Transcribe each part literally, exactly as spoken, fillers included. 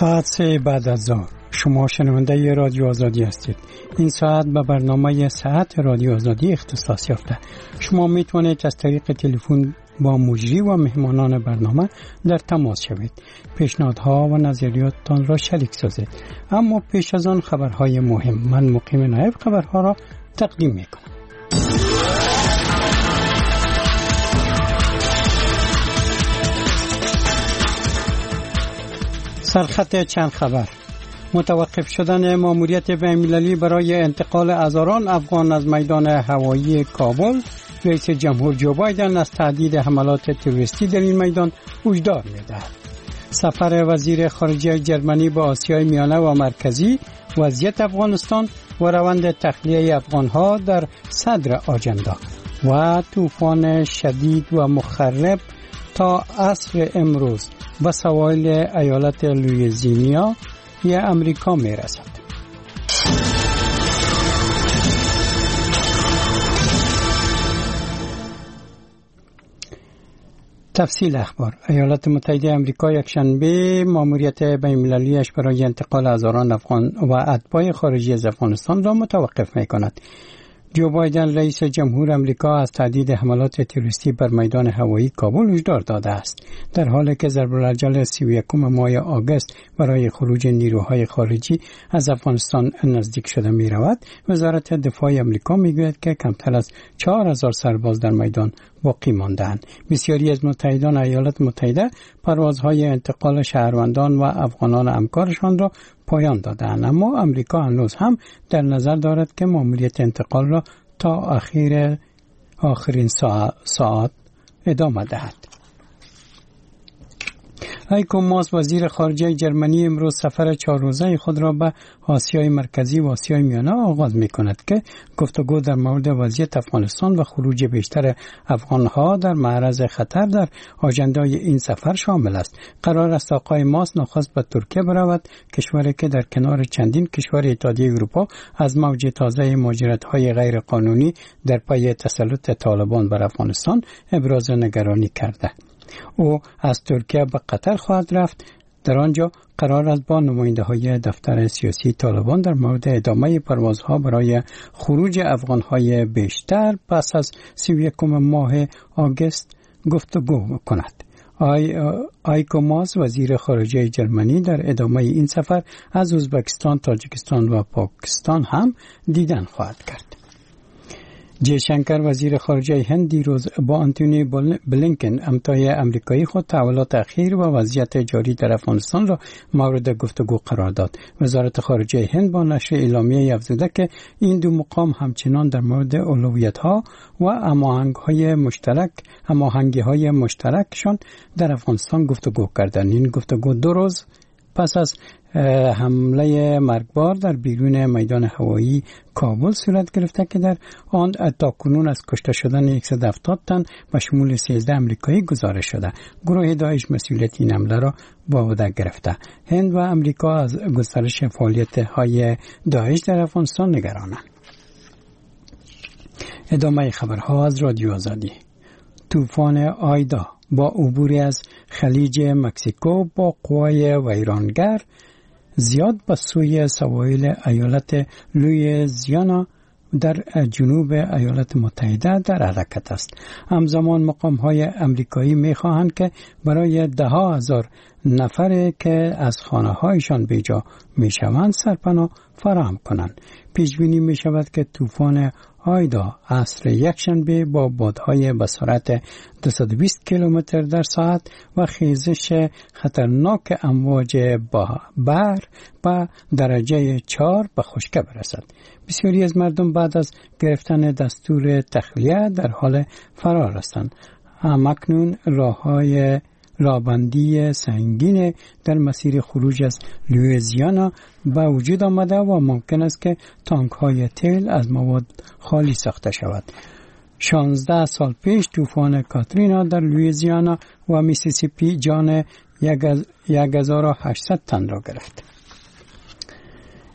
ساعت سه بعد از ظهر شما شنونده رادیو آزادی هستید. این ساعت به برنامه ساعت رادیو آزادی اختصاص یافته. شما میتونید از طریق تلفن با مجری و مهمانان برنامه در تماس شوید. پیشنهادها و نظریاتتان را شریک سازید. اما پیش از آن خبرهای مهم، من مقیم نایب خبرها را تقدیم میکنم. سرخط چند خبر: متوقف شدن ماموریت بین‌المللی برای انتقال هزاران افغان از میدان هوایی کابل. رئیس جمهور جو بایدن از تهدید حملات تروریستی در این میدان هشدار می‌دهد. سفر وزیر خارجه جرمنی به آسیای میانه و مرکزی، وضعیت افغانستان و روند تخلیه افغان‌ها در صدر آجندا. و طوفان شدید و مخرب تا عصر امروز به سواحل ایالت لوئیزیانا یا امریکا می رسد. تفصیل اخبار: ایالات متحده آمریکا یکشنبه ماموریت بین‌المللی‌اش برای انتقال هزاران افغان و اتباع خارجی از افغانستان را متوقف می کند. جو بایدن رئیس جمهور آمریکا از تهدید حملات تروریستی بر میدان هوایی کابل هشدار داده است. در حالی که ضرب العجل سی و یکم ماه آگوست برای خروج نیروهای خارجی از افغانستان نزدیک شده می رود، وزارت دفاع آمریکا می گوید که کمتر از چهار هزار سرباز در میدان باقی مانده‌اند. بسیاری از متحدان ایالات متحده پروازهای انتقال شهروندان و افغانان همکارشان را پایان دادند، اما آمریکا هنوز هم در نظر دارد که ماموریت انتقال را تا اخیر آخرین ساعت ادامه دهد. هایکو ماس وزیر خارجه جرمنی امروز سفر چهار روزه خود را به آسیای مرکزی و آسیای میانه آغاز می کند که گفتگو در مورد وضعیت افغانستان و خروج بیشتر افغانها در معرض خطر در آژندای این سفر شامل است. قرار است آقای ماس نخست به ترکیه برود، کشوری که در کنار چندین کشور اتحادیه اروپا از موج تازه مهاجرت‌های غیر قانونی در پی تسلط طالبان بر افغانستان ابراز نگرانی کرده. او از ترکیه به قطر خواهد رفت. در آنجا قرار است با نماینده های دفتر سیاسی طالبان در مورد ادامه پروازها برای خروج افغانهای بیشتر پس از سی و یکم ماه آگوست گفتگو کند. آی هایکو ماس وزیر خارجه جرمنی در ادامه این سفر از ازبکستان، تاجیکستان و پاکستان هم دیدن خواهد کرد. جی شنکر وزیر خارجه هند دیروز با آنتونی بلینکن همتای امریکایی خود تحولات اخیر و وضعیت جاری در افغانستان را مورد گفتگو قرار داد. وزارت خارجه هند با نشر اعلامیه افزوده که این دو مقام همچنان در مورد اولویت‌ها و هماهنگ‌های مشترک هماهنگی‌های مشترکشان در افغانستان گفتگو کردند. این گفتگو دو روز پس از حمله مرگبار در بیرون میدان هوایی کابل صورت گرفته که در آن تاکنون از کشته شدن صد و هفتاد تن به شمول سیزده امریکایی گزارش شده. گروه داعش مسئولیت این حمله را به عهده گرفته. هند و امریکا از گسترش فعالیت‌های داعش در افغانستان نگرانند. ادامه خبرها از رادیو آزادی. طوفان آیدا با عبور از خلیج مکزیکو با قوای ویرانگر زیاد به سوی سواحل ایالت لوئیزیانا در جنوب ایالات متحده در حرکت است. همزمان مقام‌های امریکایی می‌خواهند که برای ده ها هزار نفر که از خانه‌هایشان بیجا می‌شوند سرپناه فراهم کنند. پیش‌بینی می‌شود که طوفان آیدا عصر یکشنبه با بادهای به سرعت دویست و بیست کیلومتر در ساعت و خیزش خطرناک امواج بحر به درجه چهار به خشکی برسد. بسیاری از مردم بعد از گرفتن دستور تخلیه در حال فرار هستند. همکنون راههای رابندی سنگین در مسیر خروج از لوئیزیانا به وجود آمده و ممکن است که تانک های تیل از مواد خالی ساخته شود. شانزده سال پیش طوفان کاترینا در لوئیزیانا و میسیسیپی جان یک هزار و هشتصد تن را گرفت.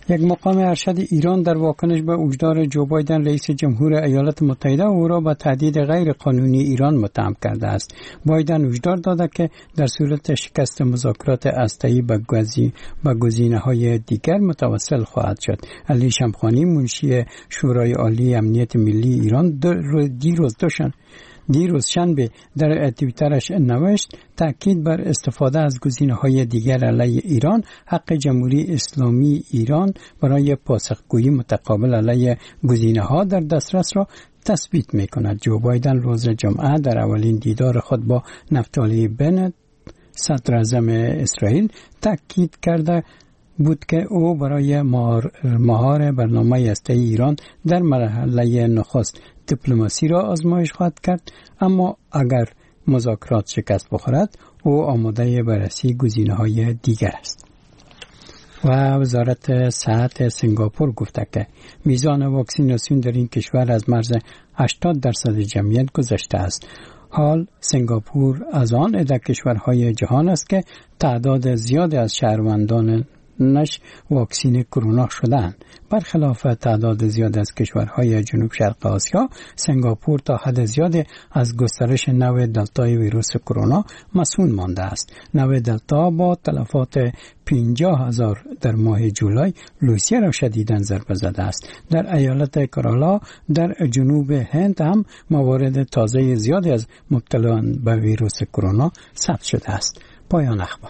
یک مقام ارشد ایران در واکنش به هشدار جو بایدن رئیس جمهور ایالات متحده او را به تهدید غیر قانونی ایران متهم کرده است. بایدن هشدار داده که در صورت شکست مذاکرات هسته‌ای به گزینه‌های دیگر متوسل خواهد شد. علی شمخانی منشی شورای عالی امنیت ملی ایران دیروز دوشن دیروز شنبه در توییترش نوشت تأکید بر استفاده از گزینه‌های دیگر علیه ایران حق جمهوری اسلامی ایران برای پاسخگویی متقابل علیه گزینه‌ها در دسترس را تثبیت می‌کند. جو بایدن روز جمعه در اولین دیدار خود با نفتالی بنت صدر اعظم اسرائیل تأکید کرده بود که او برای مهار برنامه هسته‌ای ایران در مرحله نخست دیپلماسی را آزمایش خواهد کرد، اما اگر مذاکرات شکست بخورد او آماده بررسی گزینه‌های دیگر است. و وزارت صحت سنگاپور گفته که میزان واکسیناسیون در این کشور از مرز هشتاد درصد جمعیت گذشته است. حال سنگاپور از آن عده کشورهای جهان است که تعداد زیادی از شهروندان نش واکسین کرونا شدند. برخلاف تعداد زیاد از کشورهای جنوب شرق آسیا، سنگاپور تا حد زیادی از گسترش نوع دلتای ویروس کرونا مسئول مانده است. نوع دلتا با تلفات پنجاه هزار در ماه جولای روسیه را شدیداً ضربه زده است. در ایالت کرالا در جنوب هند هم موارد تازه زیادی از مبتلایان به ویروس کرونا ثبت شده است. پایان اخبار.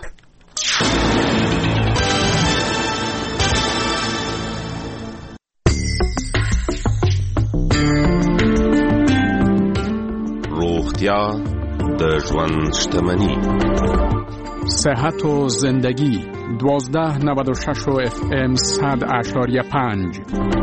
روغتیا د ژوند شتمني. صحت و زندگی دوازده نود و شش و اف ام صد اشاریه پنج.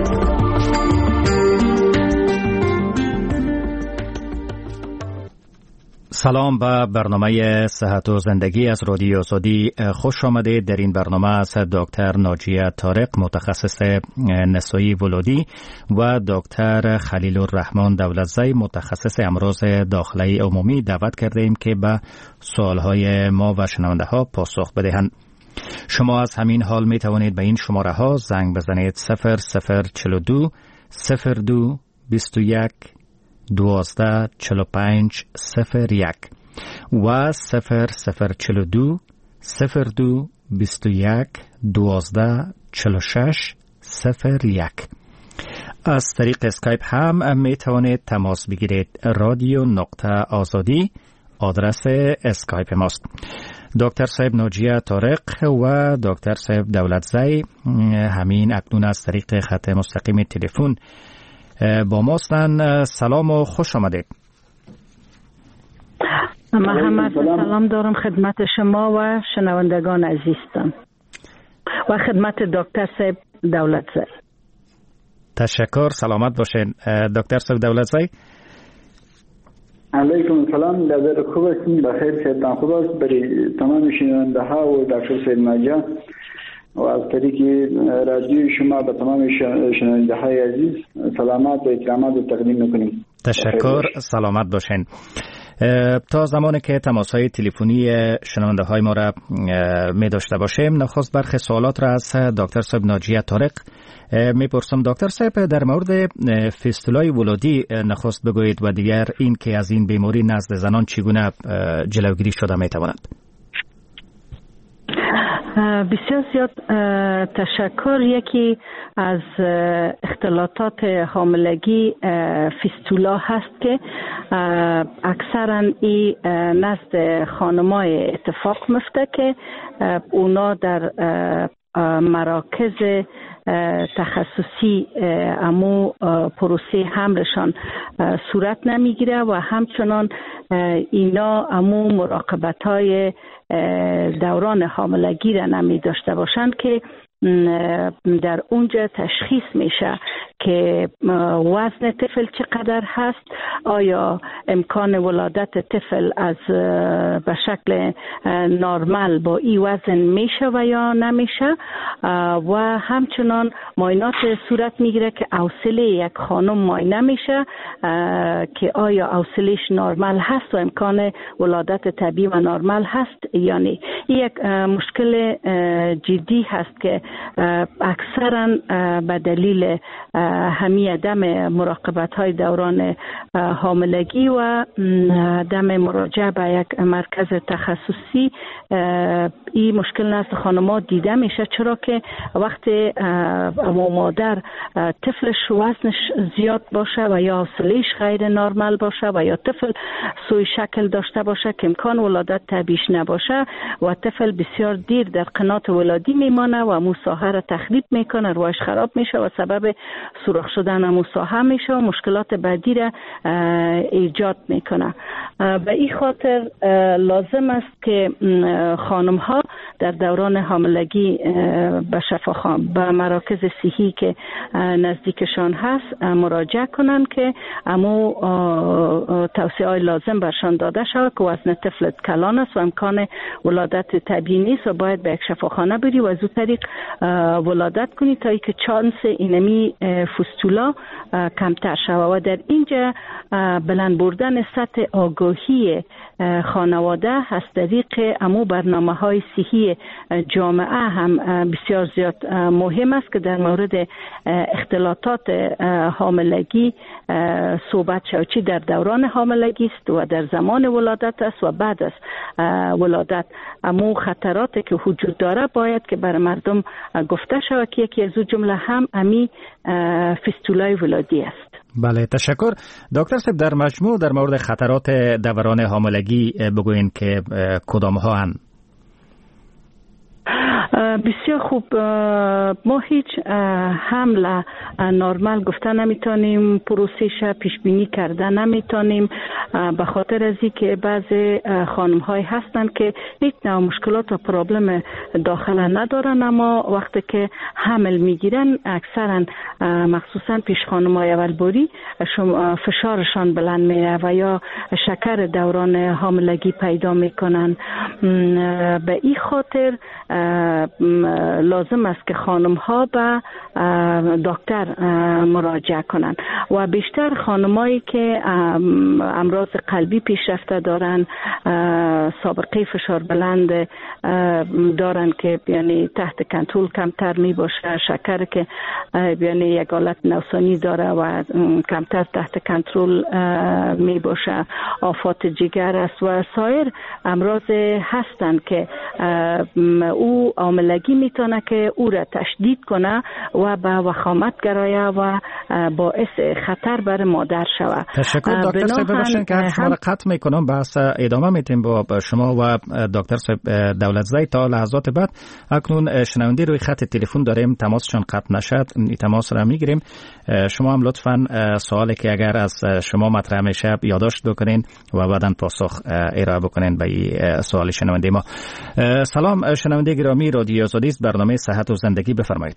سلام به برنامه صحت و زندگی از رادیو آزادی خوش آمدید. در این برنامه از دکتر ناجیه طارق متخصص نسایی ولادی و دکتر خلیل الرحمن دولتزی متخصص امراض داخلی عمومی دعوت کردیم که به سوالهای ما و شنونده ها پاسخ بدهند. شما از همین حال می توانید به این شماره ها زنگ بزنید صفر صفر چهل و دو صفر دو بیست و یک دوازده چهل و پنج صفر یک و صفر صفر چهل و دو صفر دو بیست و یک دوازده چهل و شش صفر یک. از طریق اسکایپ هم می توانید تماس بگیرید. رادیو نقطه آزادی آدرس اسکایپ ماست. دکتر صاحب ناجیه طارق و دکتر صاحب دولتزی همین اکنون از طریق خط مستقیم تلفن با ماستن. سلام و خوش آمدید. محمد سلام دارم خدمت شما و شنوندگان عزیزتان و خدمت دکتر صاحب دولتزی. تشکر، سلامت باشین. دکتر صاحب دولتزی. علیکم السلام، لذت خوب هستیم، بخیر، صحتان خوب است. برای تمام شنونده ها و دکتر صاحب ناجیه و از طریق رادیو شما به تمام شنونده های عزیز سلامت و اکرامات تقدیم میکنیم. تشکر، سلامت باشین. تا زمانی که تماس های تلفنی شنونده های ما را می داشته باشیم، نخست برخی سوالات را از دکتر صاحب ناجیه طارق می پرسم. دکتر صاحب، در مورد فیستولای ولادی نخست بگویید و دیگر این که از این بیماری نزد زنان چگونه جلوگیری شده می تواند. بسیار زیاد تشکر. یکی از اختلالات حاملگی فیستولا هست که اکثرا این نزد خانمای اتفاق میفته که اونا در مراکز تخصصی امو پروسه حملشان صورت نمیگیره و همچنان اینا امو مراقبت های دوران حاملگی را نمی داشته باشند که در اونجا تشخیص میشه که وزن طفل چقدر هست، آیا امکان ولادت طفل از به شکل نرمال با این وزن میشه و یا نمیشه، و همچنان معاینات صورت میگیره که حوصله یک خانم معاینه میشه که آیا حوصلهش نرمال هست و امکان ولادت طبیعی و نرمال هست یا نه. یک مشکل جدی هست که اکثرا به دلیل همین عدم مراقبت های دوران حاملگی و عدم مراجعه به یک مرکز تخصصی این مشکل نزد خانم‌ها دیده میشه، چرا که وقتی مادر طفلش وزنش زیاد باشه و یا حوصله‌اش غیر نرمال باشه و یا طفل سوی شکل داشته باشه که امکان ولادت طبیعی نباشه و طفل بسیار دیر در قنات ولادی میمانه و موساها را تخریب میکنه، روش خراب میشه و سبب سوراخ شدن موساها میشه و مشکلات بعدی را ایجاد میکنه. به این خاطر لازم است که خانم ها در دوران حاملگی به شفاخانه به مراکز صحی که نزدیکشان هست مراجعه کنند که امو توصیه های لازم برشان داده شود که وزن طفل کلان است و امکان ولادت طبیعی نیست و باید به یک شفاخانه بری و از اون طریق ولادت کنی تا اینکه چانس اینمی فستولا کمتر شود. و در اینجا بلند بردن سطح آگاهی خانواده از طریق امو برنامه های صحی جامعه هم بسیار زیاد مهم است که در مورد اختلاطات حاملگی صحبت شود، چی در دوران حاملگی است و در زمان ولادت است و بعد از ولادت. امو خطراتی که وجود داره باید که بر مردم گفته شود که یکی از او جمله هم امی فستولای ولادی است. بله، تشکر. دکتر صاحب، در مجموع در مورد خطرات دوران حاملگی بگوین که کدام ها هستند؟ بسیار خوب. ما هیچ حمله نرمال گفته نمیتونیم، پروسش پیش بینی کرده نمیتونیم، به خاطر از اینکه بعضی خانم های هستن که هیچ نوع مشکلات و پرابلم داخله ندارن، اما وقتی که حمل میگیرن اکثرا مخصوصا پیش خانم های اولباری فشارشان بلند میره و یا شکر دوران حاملگی پیدا میکنن. به این خاطر لازم است که خانم ها به دکتر مراجعه کنند و بیشتر خانمایی که امراض قلبی پیشرفته دارن، سابقه فشار بلند دارن که یعنی تحت کنترل کمتر می باشه، شکر که یعنی یک حالت نوسانی داره و کمتر تحت کنترل می باشه، آفات جگر است و سایر امراض هستند که او عاملگی میتونه که او را تشدید کنه و به وخامت گرایه و باعث خطر بر مادر شود. تشکر دکتر صاحب. ببخشید که شما را قطع میکنم، بحث ادامه میتیم با شما و دکتر صاحب دولتزی تا لحظات بعد. اکنون شنونده روی خط تلفن داریم، تماسشان قطع نشد، این تماس را میگیریم. شما هم لطفاً سوالی که اگر از شما مطرح میشه یادداشت بکنین و بعداً پاسخ ارائه بکنین به این سوال شنونده ما. سلام شنونده گرامی رادیو آزادی است، برنامه صحت و زندگی، بفرمایید.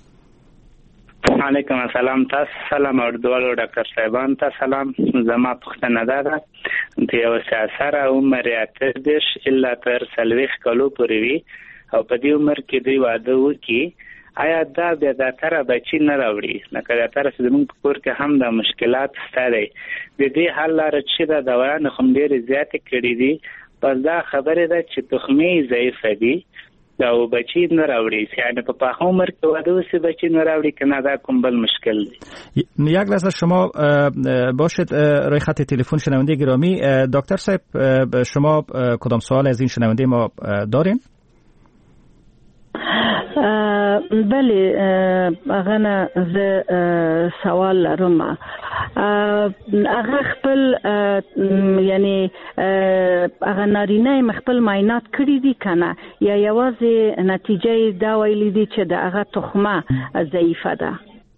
علیکم السلام. تاسو سلام اردوالو ډاکټر صاحبان ته سلام. زما پوښتنه ده چې یو سیاسر عمر اته دیش الا تر سلويخ کلو پورې وي او په دې عمر کې دوی واده وکړي، آیا دا بیا د تر بچی نه راوړي؟ لکه د تر زموږ په کور کې هم د مشکلات ستاره د دې حل لاره چې د دوران هم ډېر زیات کړي دي، پس دا خبره ده چې تخمي ضعیف دي او بچی نه راوړي، یعنی په پاخه عمر کې واده وسی بچی نه راوړي کنه، دا کوم بل مشکل دی. یک لحظه شما باشید روی خط تلفن شنونده گرامی. دکتر صاحب شما کدام سوال از این شنونده ما دارین؟ بله اغه ز سوال لرم. اغه خپل یعنی اغه نارینه مخبل معاینات کړی دي کنه یا یوازې نتیجه دا ویلي دي چې د اغه تخمه ضعیفه ده؟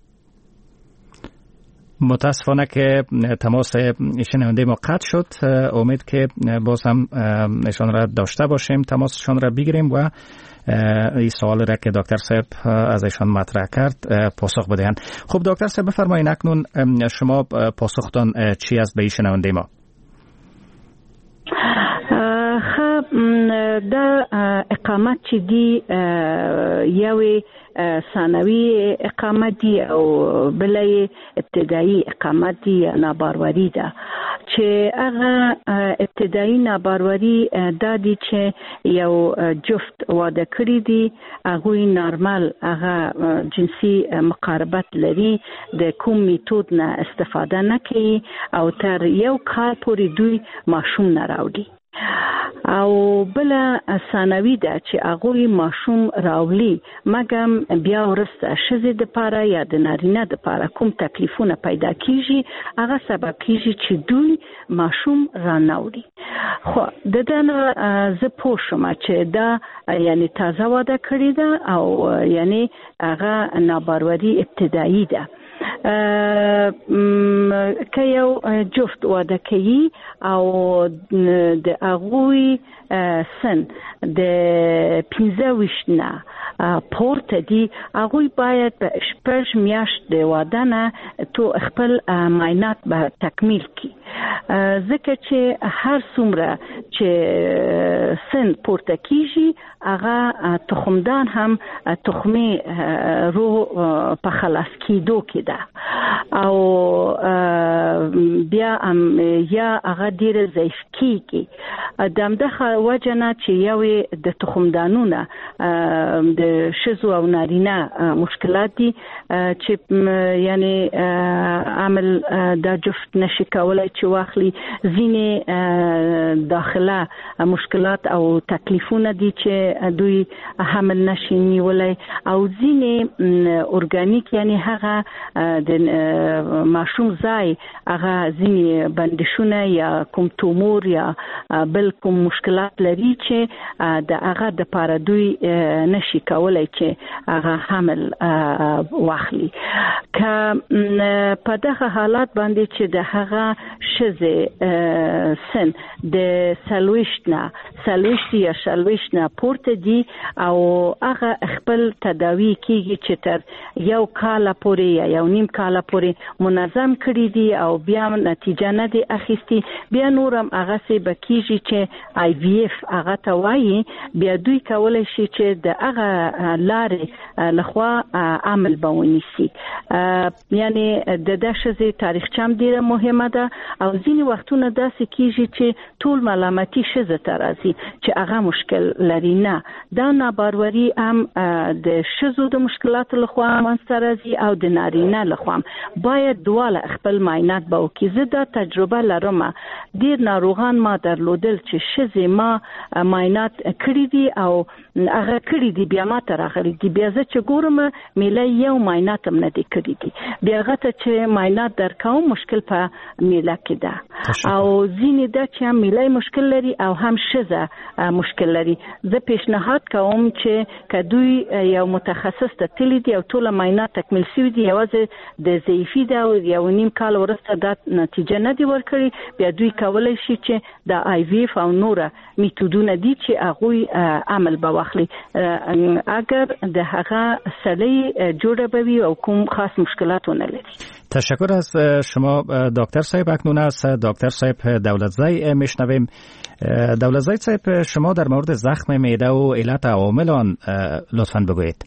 متاسفانه که تماس شنونده ما قطع شد. امید که باز هم نشان را داشته باشیم، تماسشان را بگیریم و این سوال را که دکتر صاحب از ایشان مطرح کرد پاسخ بدهند. خب دکتر صاحب بفرمایید اکنون شما پاسختان چی است به این شنونده ما؟ خب دا اقامت چې دی یوې ثانوي اقامت دی او بلې ابتدایي اقامت دی یا ناباروری ده. چې هغه ابتدایي ناباروری د دې چې یو جفت واده کړی دي، هغه نارمل هغه جنسي مقاربت لري، د کوم میتود نه استفاده نه کوي او تر یو کال پورې دوی ماشوم نه راوړي. او بل ثانوي ده چې هغه ماشوم راولي مګم بیا ورسته شزه د پاره یا د نارینه د پاره کوم تکلیفونه پیدا کیږي، هغه سبب کیږي چې دوی ماشوم را ناوړي. خو د دنه زه پوه شوم چې دا یعنی تازه واده کړی ده او یعنی هغه ناباروری ابتدایي ده. که یو جفت واده کوي او د هغوی سن د پنځه ویشت نه پورته دي، هغوی باید په شپږ میاشت د واده نه تو خپل معاینات به تکمیل کړي، ځکه چې هر څومره چې سن پورته کیږي هغه تخمدان هم تخمي رو په خلاص کېدو کې ده او بیا هم یا هغه ډیر ضعیف کیږي. د همدغه وجه نه چې یو د تخمدانونه د ښځو او نارینه مشکلات دي چې یعنی عمل د جفت نشي کولای چې واخلي، ځینې داخله مشکلات او تکلیفونه دي چې دوی حمل نشي نیولای، او ځینې ارګانیک یعنی هغه د ماشوم ځای هغه ځینې بندشونه یا کوم تومور یا بل کوم مشکلات لري چې د هغه د پاره دوی نشي کولای چې هغه حمل واخلي. که په دغه حالات باندې چې د هغه شزه سن د سلويشت نه سلويشت یا سلويشت نه پورته دي او هغه خپل تداوی کیږي چې تر یو کال پورې یا یو نیم کال پورې منظم کړی دي او بیا نتیجه نه دی اخیستی، بیا نورم هغه سي بکیږي چې آی وی اف هغه ته وایي، بیا دوی کولای شي چې د هغه لارې لخوا عمل بونیسي. یعنی د دشزي تاریخچه هم ډیره مهمه ده او ځینې وختونه داسې کیږي چې ټول ملامتي شزه ته راځي چې هغه مشکل لري. نه، دا ناباروری هم د شزو د مشکلات لخوا منځته راځي او د نارینه لخوا. باید دواله خپل معاینات به وکړي. زه دا تجربه لرم، ډیر ناروغان ما درلودل چې شزه ما معاینات کړی دي او هغه کړی دي بیا ما ته راغلي دي، بیا زه چې ګورم میله یو معاینات هم نه دي کړی دي، بیا هغه ته چې معاینات درکوم مشکل په میله کې ده او ځینې ده چې هم میله مشکل لري او هم شزه مشکل لري. زه پیشنهاد کوم چې که دوی یو متخصص ته تللی دي او ټول معاینات تکمیل شوي دي، یوازې د ضعیفي ده او یو نیم کال وروسته دا نتیجه نه دی ورکړي، بیا دوی کولی شي چې د آی وی اف او نوره میتودونه دي چې هغوی عمل به واخلي اگر د هغه سلی جوړه به وي او کوم خاص مشکلات ونه لري. تشکر از شما دکتر صاحب. اکنون از دکتر صاحب دولتزای میشنویم. دولتزای صاحب، شما در مورد زخم معده و علت عوامل آن لطفاً بگویید.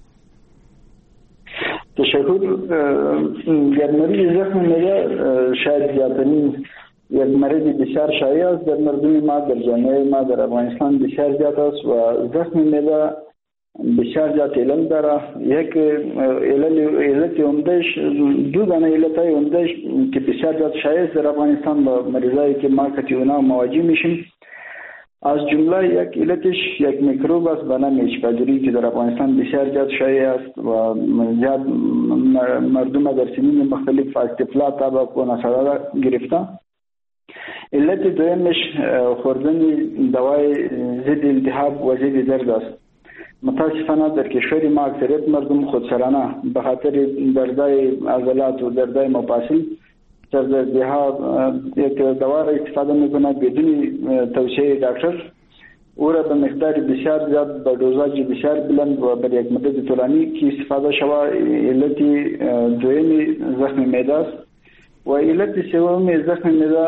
تشکر. در مورد زخم معده شاید زیادترین یک مرض بسیار شایع است در مردم ما، در جامعه ما در افغانستان بسیار زیاد است و زخم معده بسیار زیاد علل داره. یک علل علت عمدهش دو دانه علتای عمدهش که بسیار زیاد شایع است در افغانستان با مریضایی که ما کتیونا مواجه میشیم. از جمله یک علتش یک میکروب است به نام اچ پی که در افغانستان بسیار زیاد شایع است و زیاد مردم در سنین مختلف از طفلا تا به نوزادان گرفته. علت دویمش خوردن دوای ضد التهاب و ضد درد است. متاسفانه در کشور ما اکثریت مردم خودسرانه به خاطر دردای عضلات و دردای مفاصل دردها یک دوا را استفاده میکنه بدون توصیه دکتر. او را به مقدار بسیار زیاد به دوزاج بسیار بلند و بر یک مدت طولانی که استفاده شود. علت دویمی زخم معده است و علت سومی زخم معده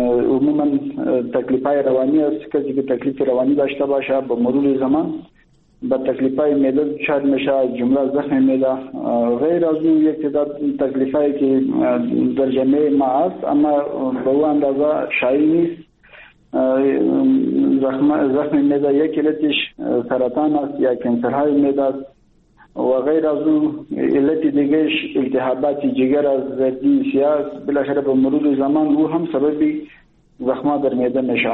عموما تکلیف‌های روانی است. کسی که تکلیف روانی داشته باشه به مرور زمان به تکلیف‌های معده دچار میشه، از جمله زخم معده. غیر از اون یک تعداد تکلیف‌هایی که در جامعه ما هست اما به اون اندازه شایع نیست. زخم زخم معده یک علتش سرطان است یا کنسرهای معده است و غیر از اون علت دیگهش التهابات جگر از زردی سیاه، بالاخره به مرور زمان او هم سببی زخم در معده میشه.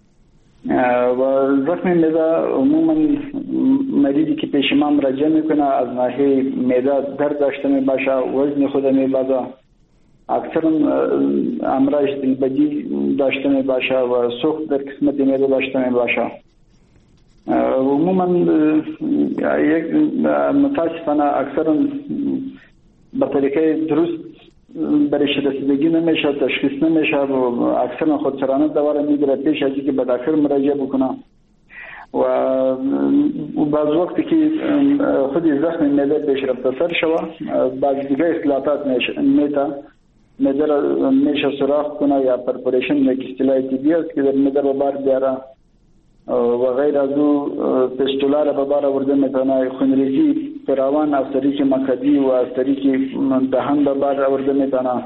و زخم معده عموما مریضی که پیش ما مراجعه میکنه از ناحیه معده درد داشته می باشه، وزن خود می باشه، اکثر امراض دلبدی داشته می باشه و سوخت در قسمت معده داشته می باشه. عموما یک متاسفانه اکثر به طریقه درست برش رسیدگی نمیشه، تشخیص نمیشه و اکثر خودسرانه دواره میگیره پیش از اینکه به دکتر مراجعه بکنه و بعض وقتی که خود زخم معده پیشرفته شوه بعض دیگه اختلالات میته معده را میشه سوراخ کنه یا پرفوریشن یک اصطلاح طبی است که در معده به بار بیاره و غیر از او پستولا را به بار آورده میتونه، خونریزی فراوان از طریق مقعدی و از طریق دهان به بار آورده میتونه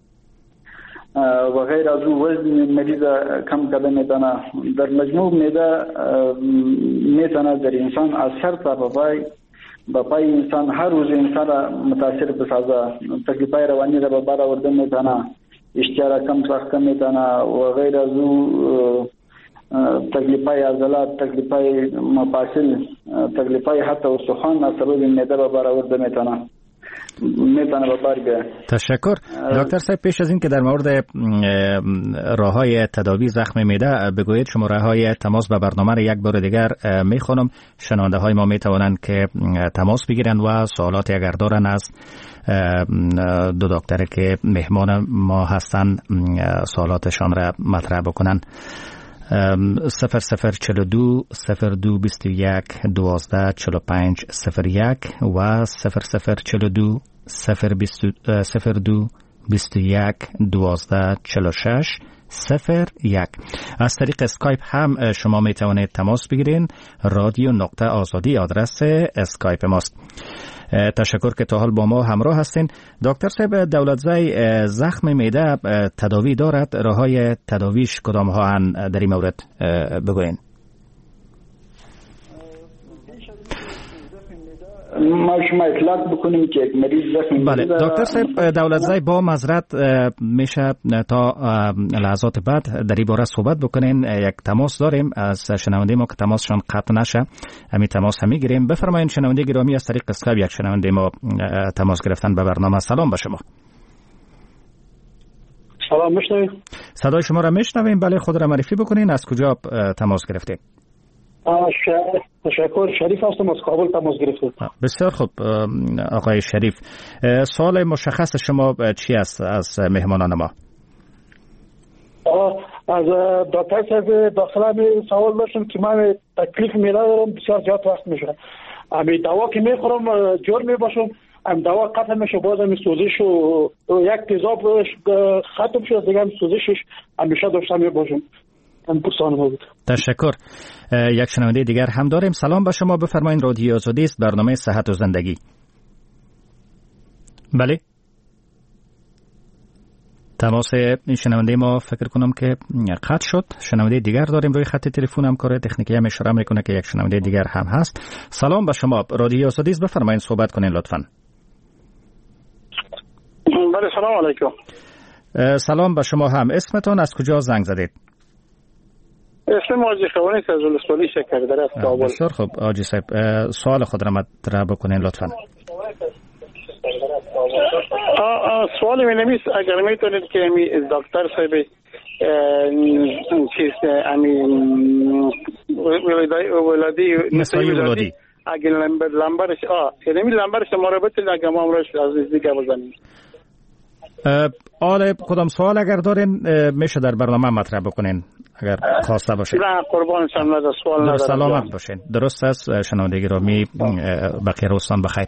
و غیر از او وزن مریض کم کرده میتونه. در مجموع معده میتونه در انسان از سر تا به پای به پای انسان هر روز انسان را متاثر بسازه. تکلیفای روانی را به بار آورده میتونه، اشتها را کم ساخته میتونه و غیر از او تکلیفای عضلات، تکلیفای مفاصل، تکلیفای حتی استخوان از سبب معده به بار آورده میتونه میتونه به بار بیاره. تشکر دکتر صاحب. پیش از این که در مورد راههای تداوی زخم معده بگویید، شماره های تماس به برنامه را یک بار دیگر میخوانم. شنونده های ما میتوانند که تماس بگیرند و سوالات اگر دارند از دو دکتر که مهمان ما هستند سوالاتشان را مطرح بکنند. صفر صفر چل و دو صفر دو بیست و یک دوازده چل و پنج صفر یک و صفر صفر چل و دو صفر دو بیست و یک دوازده چل و شش صفر یک. از طریق اسکایپ هم شما می توانید تماس بگیرین. رادیو نقطه آزادی آدرس اسکایپ ماست. تشکر که تا حال با ما همراه هستین. دکتر صاحب، دولتزای زخم معده تداوی دارد؟ راههای تداویش کدام ها هن در این مورد بگوین؟ ما شما اطلاق بکنیم که یک مریض زخم بله دکتر صاحب، دولتزای با معذرت میشه تا لحظات بعد در این باره صحبت بکنین. یک تماس داریم از شنونده ما که تماسشان قطع نشه، همین تماس هم میگیریم. بفرمایید شنونده گرامی، از طریق اسکایپ یک شنونده ما تماس گرفتن به برنامه. سلام به شما. سلام، میشنوید؟ صدای شما را میشنویم. بله، خود را معرفی بکنین، از کجا تماس گرفتید؟ تشکر، شریف هستم، از کابل تماس گرفتم. بسیار خوب آقای شریف، سوال مشخص شما چی است از مهمانان ما؟ از دکتر صاحب داخل سوال داشتم که من تکلیف معده دارم، بسیار زیاد وقت میشه. امی دوا که میخورم جور میباشم، ام دوا قطع میشه، بازم سوزش و یک تیزاب ختم شد دیگه، سوزشش همیشه داشته میباشم. تشکر. یک شنونده دیگر هم داریم. سلام به شما، بفرمایید. رادیو آزادی است، برنامه صحت و زندگی. بله، تماس این شنونده ما فکر کنم که قطع شد. شنونده دیگر داریم روی خط تلفن، هم کار تکنیکی هم اشاره میکنه که یک شنونده دیگر هم هست. سلام به شما، رادیو آزادی است، بفرمایید صحبت کنین لطفاً. بله، سلام علیکم. سلام به شما هم. اسمتون، از کجا زنگ زدید؟ اسم آجی خوانی از ولسوالی شکردر از کابل. بسیار خوب آجی صاحب، سوال خود را مطرح بکنین لطفاً. سوال می نمیست اگر میتونید که امی دکتر صاحب چیز امی ولادی نسایی ولادی اگر لمبر لمبرش آه یعنی لمبرش مربوط اگر ما امروز از نزدیک بزنیم. آله کدام سوال اگر دارین میشه در برنامه مطرح بکنین اگر خواسته باشین. نه قربان شما، از سوال ندارم. سلامت باشین. درست است شنونده گرامی، بقیه روزتان بخیر.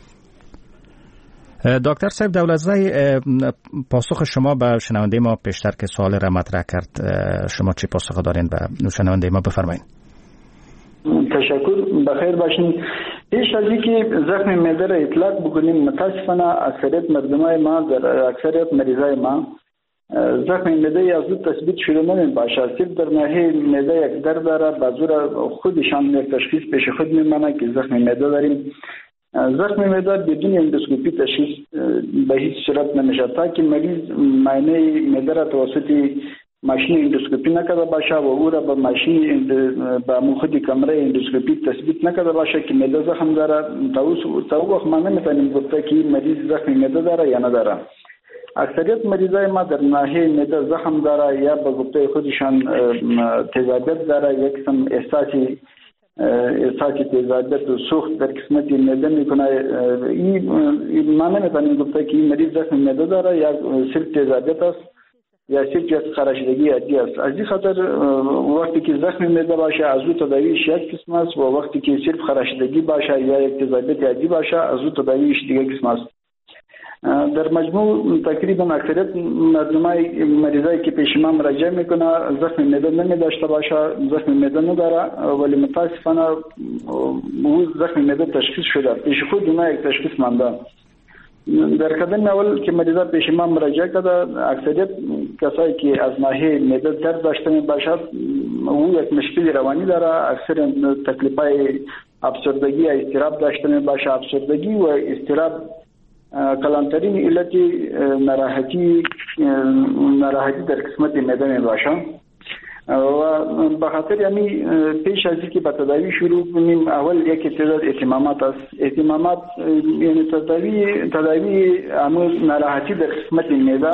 دکتر صاحب دولتزای، پاسخ شما به شنونده ما پیشتر که سوال را مطرح کرد، شما چی پاسخ دارین به شنونده ما؟ بفرمایید. تشکر. بخیر باشین. پیش از اینکه زخم معده را اطلاق بکنیم، متاسفانه اکثریت مردمای ما در اکثریت مریضای ما زخم معده از زود تثبیت شده نمی باشد. صرف در ناحیه معده یک درد داره، بازور خودشان یک تشخیص پیش خود میمانه که زخم معده داریم. زخم معده بدون اندوسکوپی تشخیص به هیچ صورت نمیشه تا که مریض معاینه معده را توسط ماشین اندوسکوپی نکرده باشه و او را به ماشین به خود کمره اندوسکوپی تثبیت نکرده باشه که معده زخم داره. تا او وقت ما نمیتونیم گفته که مریض زخم معده داره یا نداره. اکثریت مریضای ما در ناحیه معده زخم داره یا به گفته خودشان تیزابیت داره، یک قسم احساسی احساسی تیزابیت و سوخت در قسمت معده میکنه. این ما نمیتونیم گفته که این مریض زخم معده داره یا صرف تیزابیت است یا صرف یک خراشیدگی عادی است. از این خاطر وقتی که زخم معده باشه از او تداویش یک قسم است و وقتی که صرف خراشیدگی باشه یا یک تیزابیت عادی باشه از او تداویش دیگه قسم است. در مجموع تقریبا اکثریت مردمای مریضایی که پیش ما مراجعه میکنه زخم معده نمی داشته باشه، زخم معده نداره، ولی متاسفانه او زخم معده تشخیص شده، پیش خود اونا یک تشخیص مانده. در قدم اول که مریضا پیش ما مراجعه کرده اکثریت کسایی که از ناحیه معده درد داشته می باشد او یک مشکل روانی داره، اکثر تکلیفای افسردگی یا اضطراب داشته می باشه. افسردگی و اضطراب کلانترین علتی ناراحتی ناراحتی در قسمت معده می باشه و به خاطر یعنی پیش از اینکه به تداوی شروع کنیم اول یک تعداد اهتمامات است. اهتمامات یعنی تداوی تداوی امور ناراحتی در قسمت معده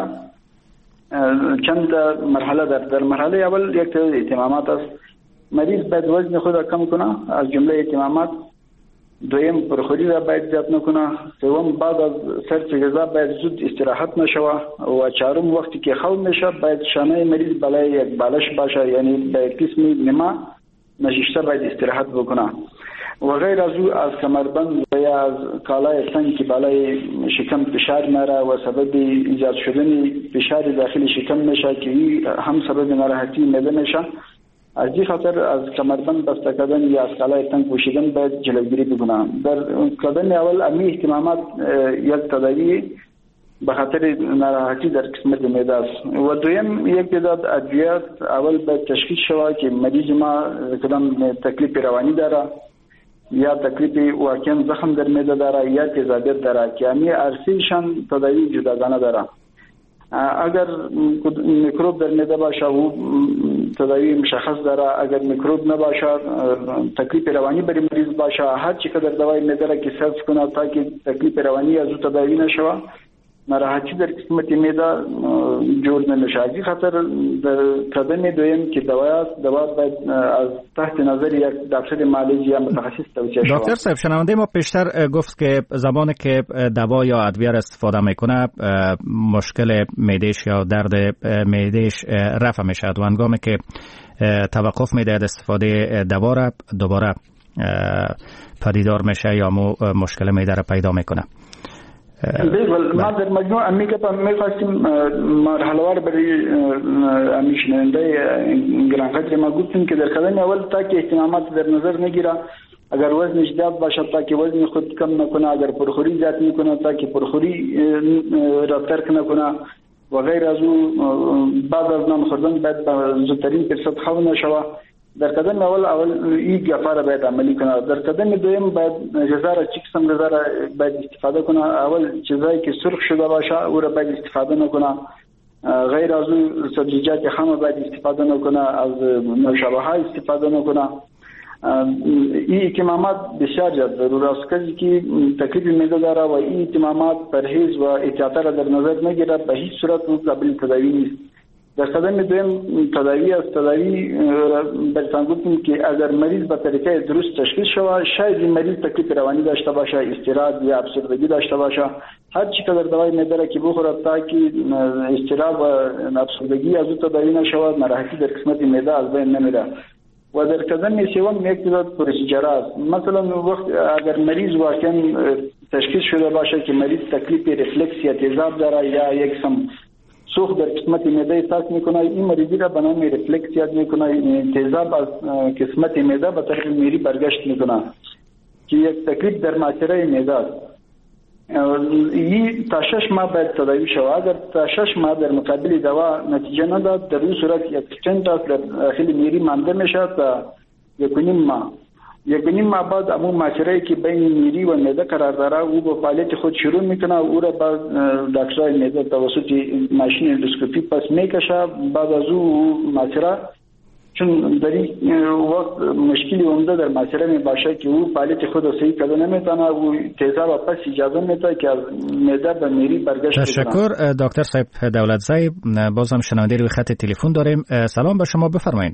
چند مرحله در در مرحله اول یک تعداد اهتمامات است. مریض باید وزن خود را کم کنه، از جمله اهتمامات. دویم پرخوری را باید زیاد نکنه. سوم بعد از سرچ غذا باید زود استراحت نشوه و چهارم وقتی که خواب میشه باید شانه مریض بالای یک بالش باشه، یعنی به قسم نیمه نشسته باید استراحت بکنه و غیر از او از کمربند و یا از کالای تنگ که بالای شکم فشار میاره و سبب ایجاد شدن فشار داخل شکم میشه که هم سبب ناراحتی معده میشه. از این خاطر از کمربند بسته کردن یا از کالای تنگ پوشیدن باید جلوگیری بکنه. در قدم اول امی اهتمامات یک تداوی به خاطر ناراحتی در قسمت معده است و دویم یک تعداد ادویات اول باید تشخیص شود که مریض ما کدام تکلیف روانی داره یا تکلیف واقعا زخم در معده داره یا تیزابیت داره که امی عرصه‌شان تداوی جداگانه داره. اگر میکروب در معده باشه و تداوی مشخص داره، اگر میکروب نباشه تکلیف روانی برای مریض باشه هر چقدر دوای معده را که صرف کنه تا که تکلیف روانی از او تداوی نشوه ناراحتی در قسمت معده جور نمیشه. از این خاطر در قدم دویم که دوا دوا باید از تحت نظر یک دکتر معالج یا متخصص توصیه شود. دکتر صاحب شنونده ما پیشتر گفت که زمانی که دوا یا ادویه استفاده میکنه مشکل معدهش یا درد معدهش رفع میشه و هنگامی که توقف میده استفاده دوا را دوباره پدیدار میشه یا مشکل معده را پیدا میکنه. بالکل ما در مجموع امی که میخواستیم مرحله وار برای امی شنونده گرانقدر ما گفتیم که در قدم اول تا که اهتمامات در نظر نگیره، اگر وزنش زیاد باشه تا که وزن خود کم نکنه، اگر پرخوری زیاد میکنه تا که پرخوری را ترک نکنه و غیر از او بعد از نان خوردن باید به زودترین فرصت خواب نشوه. در قدم اول اول این گفا را باید عملی کنه. در قدم دویم باید غذا را چی قسم غذا را باید استفاده کنه. اول چیزایی که سرخ شده باشه او را باید استفاده نکنه، غیر از او سبزیجات خام باید استفاده نکنه، از نوشابه ها استفاده نکنه. این اهتمامات بسیار زیاد ضرور است. کسی که تکلیف معده داره و این اهتمامات پرهیز و احتیاط را در نظر نگیره به هیچ صورت او قابل تداوی نیست. در قدم دویم تداوی است. تداوی برسان گفتیم که اگر مریض به طریقه درست تشخیص شود شاید این مریض تکلیف روانی داشته باشه، اضطراب یا افسردگی داشته باشه، هر چی که در دوای معده را که بخورد تا که اضطراب و افسردگی از او تداوی نشود ناراحتی در قسمت معده از بین نمیره. و در قدم سوم یک تعداد پروسیجر است. مثلا وقت اگر مریض واقعا تشخیص شده باشه که مریض تکلیف ریفلکس یا تیزاب داره یا یک سم سوخت در قسمت معده احساس میکنه. این مریضی را به نام ریفلکس یاد میکنه. تیزاب از قسمت معده به طرف میری برگشت میکنه که یک تکلیف در ماسره معده است. این تا شش ماه باید تداوی شود. اگر تا شش ماه در مقابل دوا نتیجه نداد، در این صورت یک چند تا در داخل میری مانده میشه تا یک و نیم ماه. یک و نیم ماه بعد امون ماسره‌ای که بین میری و معده قرار داره او با فعالیت خود شروع میکنه. او را با دکترای معده توسط ماشین اندوسکوپی پس میکشه. بعد از او ماسره چون در این وقت مشکلی عمده در ماسره می باشه که او فعالیت خود را صحیح کرده نمیتونه. او تیزاب پس اجازه میده که از معده به میری برگشت. تشکر دکتر صاحب دولتزی. بازم شنونده روی خط تلفن داریم. سلام به شما، بفرمایید.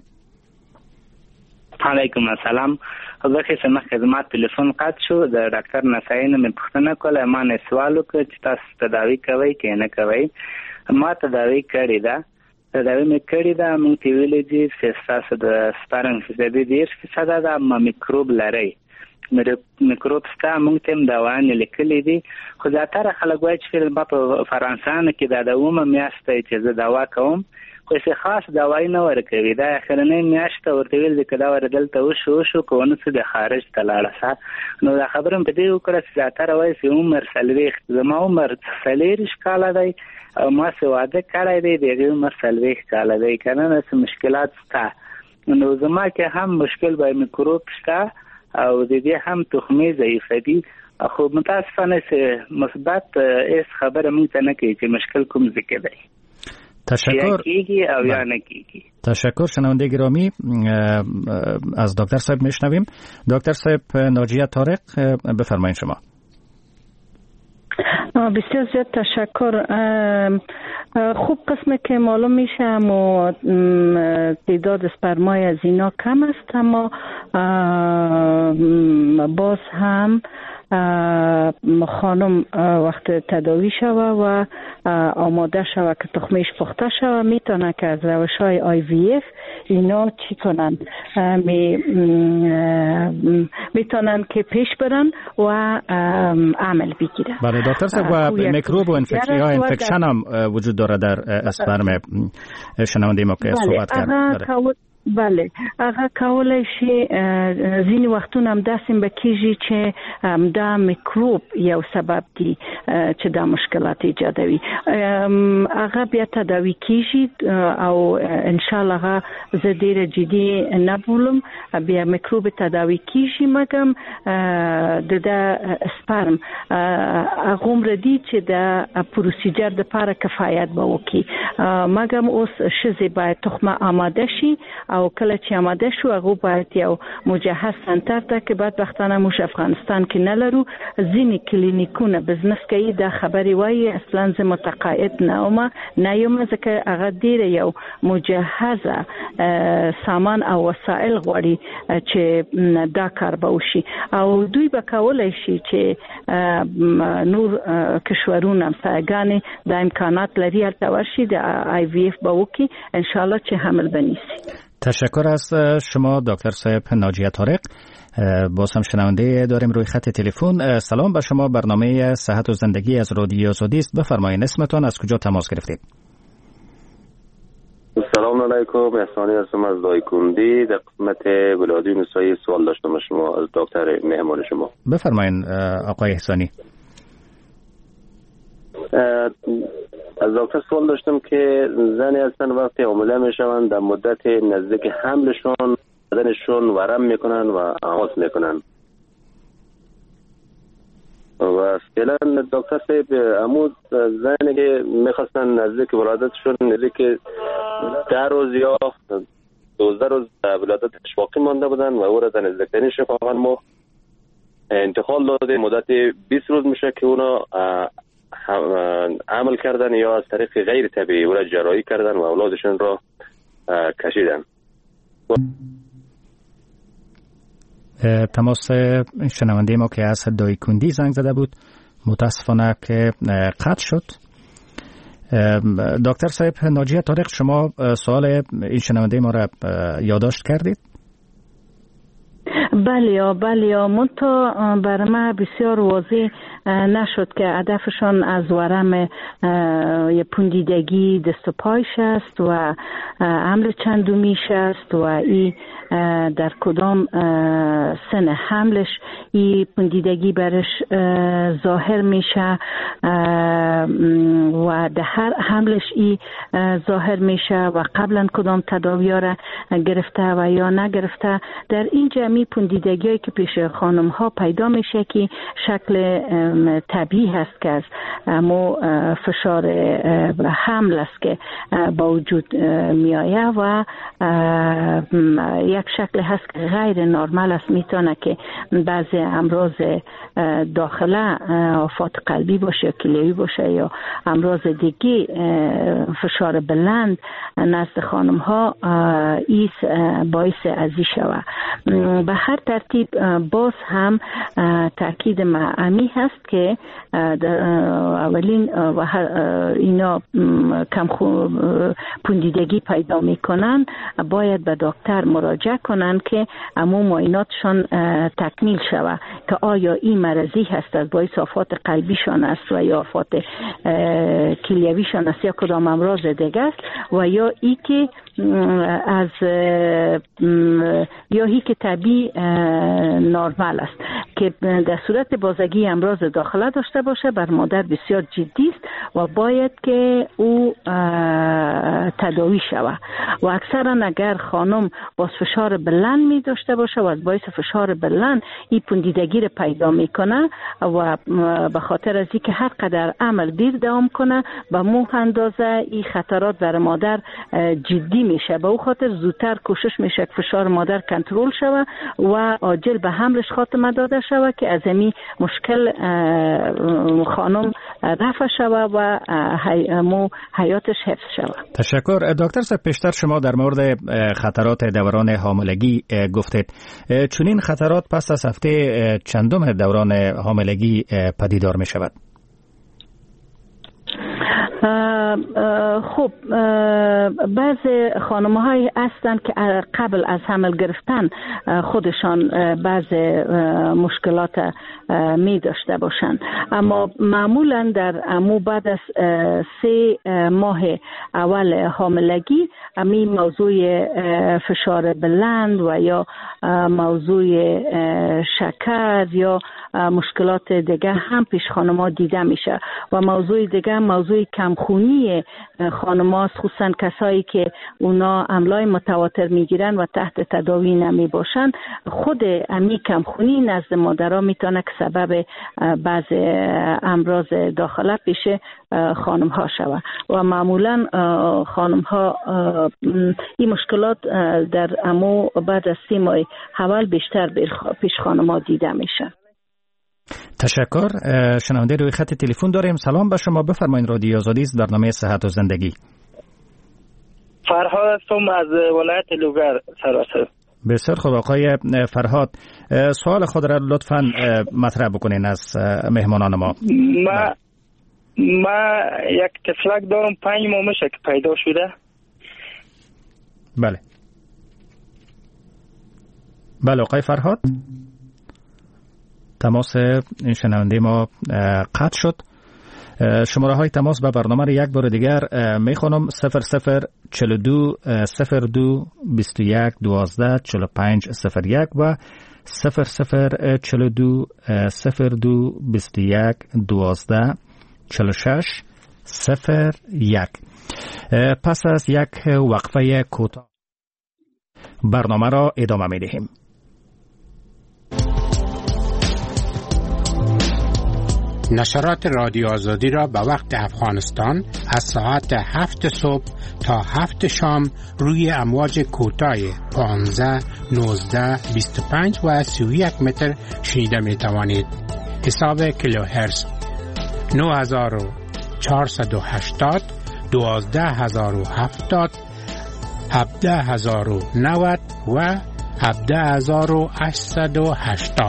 علیکم السلام. زه چې مخکې زما تلیفون قطع شو، د ډاکټر نصایی نه مې پوښتنه کوله، ما نه سوال وکړ چې تاسو تداوي کوئ که نه کوئ. ما تداوي کړې ده، تداوي مې کړې ده. موږ ته ویلي دي چې ستاسو د سپارن فیصدي دېرش فیصده ده اما میکروب لرئ، میکروب شته. موږ ته هم دوايانې لیکلي دي، خو زیاتره خلک وایي چې ما په فرانسویانو کې دا د اومه میاشت دی چې زه دوا کوم، خو څه خاص دوايي نه ورکوي. دا اخرنۍ میاشت ورته ویل چې دا ور دلته وشو وشو کوونه څه د خارج ته لاړه. نو دا خبره په دې وکړه چې زیاتره وایي چې عمر څلوېښت، زما عمر څلېرویشت کاله دی او ما څه واده کړی دی، د هغې عمر څلوېښت کاله دی که نه. څه مشکلات شته. نو زما کې هم مشکل به میکروب شته او د دې هم تخمې ضعیفه دي، خو متاسفانه چې مثبت هیڅ خبره موږ ته نه کوي چې مشکل کوم ځای کې دی. تشکر. تشکر شنونده گرامی. از دکتر صاحب میشنویم. دکتر صاحب ناجیه طارق، بفرمایید شما. بسیار زیاد تشکر. خوب قسمه که معلوم میشه اما تعداد اسپرمای از اینا کم است، اما باز هم خانم وقت تداوی شوه و آماده شوه که تخمش پخته شوه میتونه که از روش های آی وی اف اینا چی کنن، می میتونن که پیش برن و عمل بگیرن. بله دکتر صاحب، و میکروب و انفکشن یا انفکشن هم وجود داره در اسپرم شنونده ما که صحبت کرد. بله هغه کولای شي ځینې وختونه هم داسې به کېږي چې دا میکروب یو سبب دی چې دا مشکلات ایجادوي. هغه بیا تداوی کېږي او انشاءالله هغه زه ډېره جدي نه بولم، بیا میکروب تداوی کېږي، مګم د دا سپرم هغه عمر دی چې د پروسیجر دپاره کفایت به وکړي. مګم اوس ښځې باید تخمه آماده شي او کله چې آماده شو هغه باید یو مجهز سنتر ته که بدبختانه موږ افغانستان کې نه لرو، ځینې کلینیکونه بزنس کوي دا خبرې وایي، اصلا زه متقاعد نه وم نه یم، ځکه هغه ډېره یو مجهزه سامان او وسایل غواړي چې دا کار به وشي او دوی به کولی شي چې نور کشورونه همسایه‌ګانې دا امکانات لري هلته ورشي د آی وی اف به وکړي، انشاءالله چې حمل بنیسي. تشکر از شما دکتر صاحب ناجیه طارق. باز هم شنونده داریم روی خط تلفن. سلام به شما، برنامه صحت و زندگی از رادیو سعودی است. بفرمایید اسمتون، از کجا تماس گرفتید؟ سلام علیکم، احسانی هستم از دایکندی. در قسمت ولادی نسایی سوال داشتم از شما، از دکتر مهمان شما. بفرمایید آقای احسانی. از دکتر سوال داشتم که زنی هستن وقتی حامله میشوند در مدت نزدیک حملشون بدنشون ورم میکنن و آغاز میکنن و فعلا دکتر صاحب امو زنی که میخواستن نزدیک ولادتشون نزدیک ده روز یا دوزده روز ولادتش باقی مانده بودن و او را در نزدیکترین شفاخانه ما انتقال داده، مدت بیست روز میشه که اونا عمل کردن یا از طریق غیر طبیعی او را جراحی کردن و اولادشون را کشیدن. تماس شنونده ما که از دایکندی زنگ زده بود متاسفانه که قطع شد. دکتر صاحب ناجیه طارق، شما سوال این شنونده ما را یادداشت کردید؟ بله بله منتها برای من بسیار واضح نشد که هدفشان از ورم پوندیدگی دست و پایش است و حمل چندمیش است و ای در کدام سن حملش ای پوندیدگی برش ظاهر میشه و در هر حملش ای ظاهر میشه و قبلا کدام تداوی را گرفته و یا نگرفته. در این جمعی پوندیدگی هایی که پیش خانم ها پیدا میشه که شکل طبیعی هست که از مو فشار حمل است که با وجود می آید و یک شکل هست که غیر نرمال است، میتونه که بعضی امراض داخله آفات قلبی باشه یا کلیوی باشه یا امراض دیگه فشار بلند نزد خانم ها ایس باعث ازی شود. به هر ترتیب باز هم تاکید معمی هست که اولین و اینا کم پوندیدگی پیدا میکنن باید به دکتر مراجعه کنن که امو معایناتشان تکمیل شود که آیا این مرضی هست از باعث آفات قلبیشان است و یا آفات کلیویشان است یا کدام امراض دیگه است و یا ای که از یا هی که طبیعی نرمال است که در صورت بازگی امراض داخله داشته باشه بر مادر بسیار جدی است و باید که او تداوی شود و اکثرا اگر خانم باز فشار بلند می داشته باشه و از باعث فشار بلند این پوندیدگی رو پیدا میکنه و به خاطر از اینکه هر قدر عمل دیر دوام کنه به مو اندازه این خطرات بر مادر جدی میشه. به او خاطر زودتر کوشش میشه که فشار مادر کنترل شوه و عاجل به حملش خاتمه داده شوه که از این مشکل خانم رفع شوه و مو حیاتش حفظ شوه. تشکر دکتر صاحب. پیشتر شما در مورد خطرات دوران حاملگی گفتید. چنین خطرات پس از هفته چندم دوران حاملگی پدیدار می شود؟ خب بعض خانم های هستند که قبل از حمل گرفتن خودشان بعض مشکلات می داشته باشند، اما معمولا در امو بعد از سه ماه اول حاملگی امی موضوع فشار بلند و یا موضوع شکر یا مشکلات دیگه هم پیش خانم‌ها دیده میشه و موضوع دیگه موضوع کمخونی خانم‌ها، خصوصا کسایی که اونا املای متواتر میگیرن و تحت تداوی نمی باشن، خود امی کمخونی نزد مادرها میتونه که سبب بعض امراض داخله پیش خانم‌ها شود و معمولا خانم‌ها این مشکلات در امو بعد از سی ماه اول بیشتر پیش خانم‌ها دیده میشه. تشکر. شنونده روی خط تلفن داریم. سلام به شما، بفرمایید. رادیو آزادی است، برنامه صحت و زندگی. فرهاد هستم از ولایت لوگر سراسر. بسیار خوب آقای فرهاد، سوال خود را لطفاً مطرح بکنین از مهمانان ما. ما ما یک طفلک دارم، پنج ماه میشه که پیدا شده. بله بله آقای فرهاد، تماس این شنونده ما قطع شد. شماره های تماس به برنامه را یک بار دیگر می خوانم: صفر صفر چهل و دو صفر دو بیست و یک دوازده چهل و پنج صفر یک و صفر صفر چهل و دو صفر دو بیست و یک دوازده چهل و شش صفر یک. پس از یک وقفه کوتاه برنامه را ادامه می دهیم. نشرات رادیو آزادی را به وقت افغانستان از ساعت هفت صبح تا هفت شام روی امواج کوتاه پانزده، نوزده، بیست و پنج و سی و یک متر شنیده می توانید. حساب کیلوهرتز نه هزار و چهارصد و هشتاد، دوازده هزار و هفتاد، هفده هزار و نود و هفده هزار و هشتصد و هشتاد.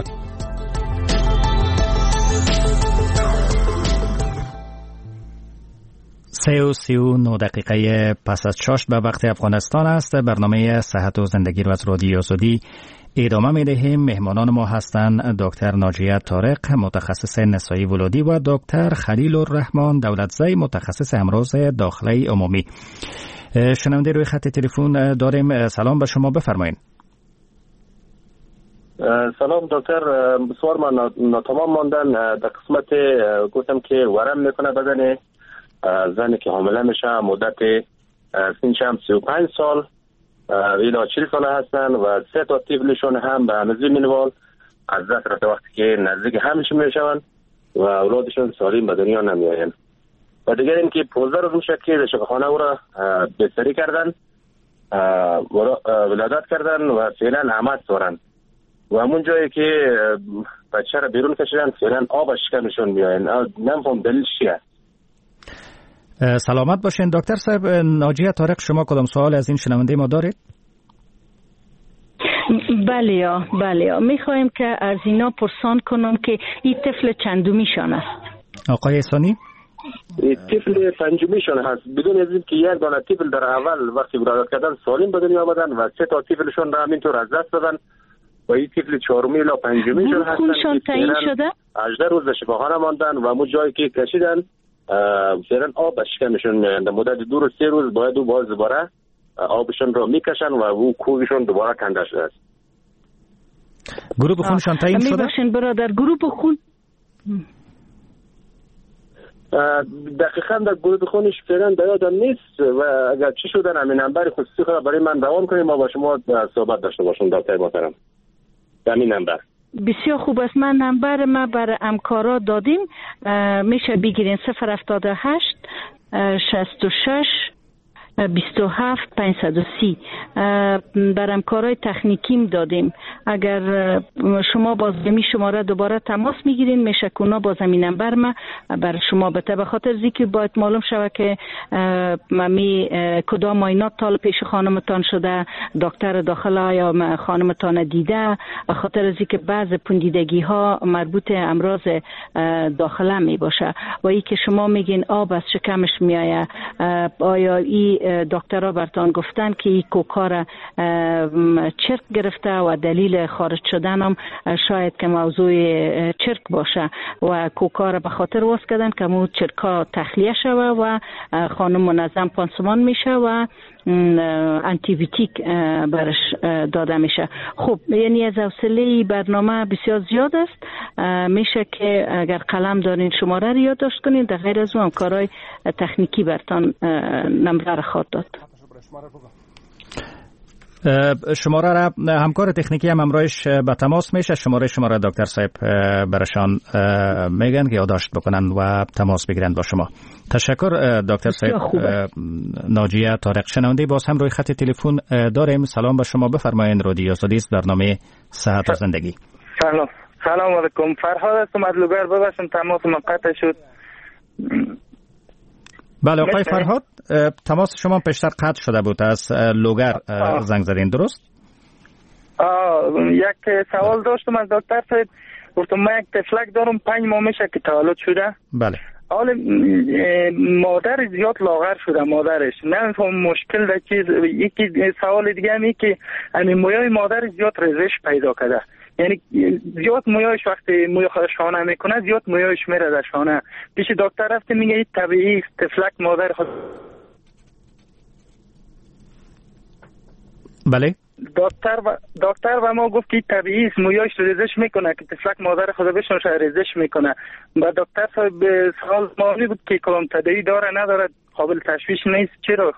سه و سی و نه دقیقه پس از شش به وقت افغانستان است. برنامه صحت و زندگی رو از رادیو آزادی ادامه می دهیم. مهمانان ما هستند دکتر ناجیه طارق متخصص نسایی ولادی و دکتر خلیل الرحمن دولتزی متخصص امراض داخلی عمومی. شنونده روی خط تلفن داریم. سلام به شما، بفرمایید. سلام دکتر، بسیار من ناتمام ماندن در قسمت گفتم که ورم میکنه بدن زنی که حامله میشه، مدت سنش هم سی و پنج سال ایلا چهل سال هستن و سه تا طفلشون هم به اندازه مینوال از دست رفته وقتی که نزدیک همش میشون و اولادشون سالم به دنیا نمیاین. و دیگر این که پانزده روز میشه که شفاخانه او را بستری کردن، ولادت کردن و فعلا عمد دارن و همون جایی که بچه را بیرون کشیدن فعلا آب از شکمشون میاین. نمیفهم دلیل چیه. سلامت باشین دکتر صاحب. ناجیه طارق، شما کدام سوال از این شنونده ما دارید؟ بله یا بله یا میخوایم که از اینا پرسان کنم که این طفل چندمیشان است؟ آقای احسانی؟ این طفل پنجمیشان هست. بدون از این که یک دانه طفل در اول وقتی ولادت کردن سالم به دنیا آمدن و سه تا طفلشون را همینطور از دست دادن و این طفل چهارمی الی پنجمیشون هستن. خونشان تعیین شده؟ هجده روز در شفاخانه ماندن و همون جایی که کشیدن فعلا آب از شکمشون میاند. مدت دو روز سه روز باید او باز دوباره آبشون رو میکشن و او کوهشون دوباره کنده شده است. گروه خونشان تعیین شده؟ میباشین برادر، گروه خون دقیقا در گروه خونش فعلا در یادم نیست و اگر چی شدن همین نمبر خصوصی خود برای من روان کنیم ما با شما صحبت داشته باشم دکتر محترم. همین نمبر بسیار خوب است. من نمبر ما برای همکارا دادیم، میشه بگیرین صفر هفتاد و هشت شصت و شش بیست و هفت پانصد و سی. بر همکارای تکنیکیم دادیم. اگر شما باز به می شماره دوباره تماس میگیرین میشه کنا باز همین نمبر ما بر شما بته. به خاطر زیکی باید معلوم شود که می کدام معاینات تال پیش خانمتان شده، دکتر داخله یا خانمتان دیده. به خاطر زیکی بعض پوندیدگی ها مربوط امراض داخله می باشه و ای که شما میگین آب از شکمش میایه، آیا ای دکترها برتان گفتن که این کوکار چرک گرفته و دلیل خارج شدن هم شاید که موضوع چرک باشه و کوکار به خاطر واس کردن که مو چرکا تخلیه شوه و خانم منظم پانسمان میشه و انتیبیوتیک برش داده میشه. خب یعنی از حوصله برنامه بسیار زیاد است. میشه که اگر قلم دارین شماره رو یادداشت کنین، در غیر از اون کارهای تکنیکی برتان نمبر رو خواهد داد. شماره را همکار تکنیکی هم امرایش به تماس میشه. شماره شماره دکتر صاحب برشان میگن که یادداشت بکنن و تماس بگیرن با شما. تشکر دکتر صاحب. ناجیه طارق شنونده باز هم روی خط تلفن داریم. سلام به شما، بفرمایید. رادیو آزادی است، برنامه صحت و زندگی. سلام سلام علیکم. فرهاد هستم از لوگر. ببخشید تماس من قطع شد. بله آقای فرهاد، تماس شما پیشتر قطع شده بود. از لوگر زنگ زدین، درست؟ آه یک سوال داشتم از دکتر صاحب. گفتم من یک تفلک دارم، پنج ماه میشه که تولد شده. بله. حالا مادر زیاد لاغر شده مادرش. نمیفهم مشکل در چیز. یکی سوال دیگه همی که همین مویای مادر زیاد ریزش پیدا کرده. یعنی زیاد مویایش وقتی موی خودش شانه میکنه زیاد مویایش میره در شانه. پیش دکتر رفته میگه این طبیعی است، تفلک مادر خود. بله. دکتر و دکتر و ما گفت که طبیعی است، مویایش ریزش میکنه که تفلک مادر خود بهشون ریزش میکنه. و دکتر صاحب سوال مالی بود که کلام تداعی داره نداره، قابل تشویش نیست، چرا؟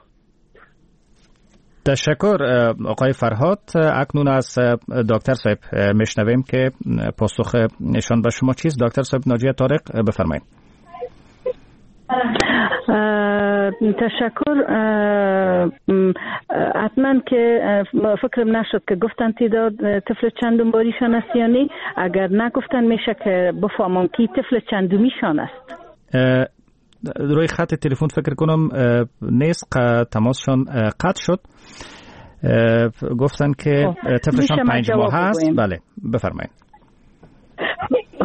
تشکر آقای فرهاد. اکنون از دکتر صاحب میشنویم که پاسخ نشان به شما چیست. دکتر صاحب ناجیه طارق بفرمایید. تشکر. حتما که فکرم نشد که گفتن تعداد طفل چندم باریشان است یا نه. اگر نگفتن میشه که بفهمم که طفل چندمیشان است. روی خط تلفن فکر کنم نیست، تماسشان قطع شد. گفتن که طفلشان پنج ماه هست. بله بفرمایید.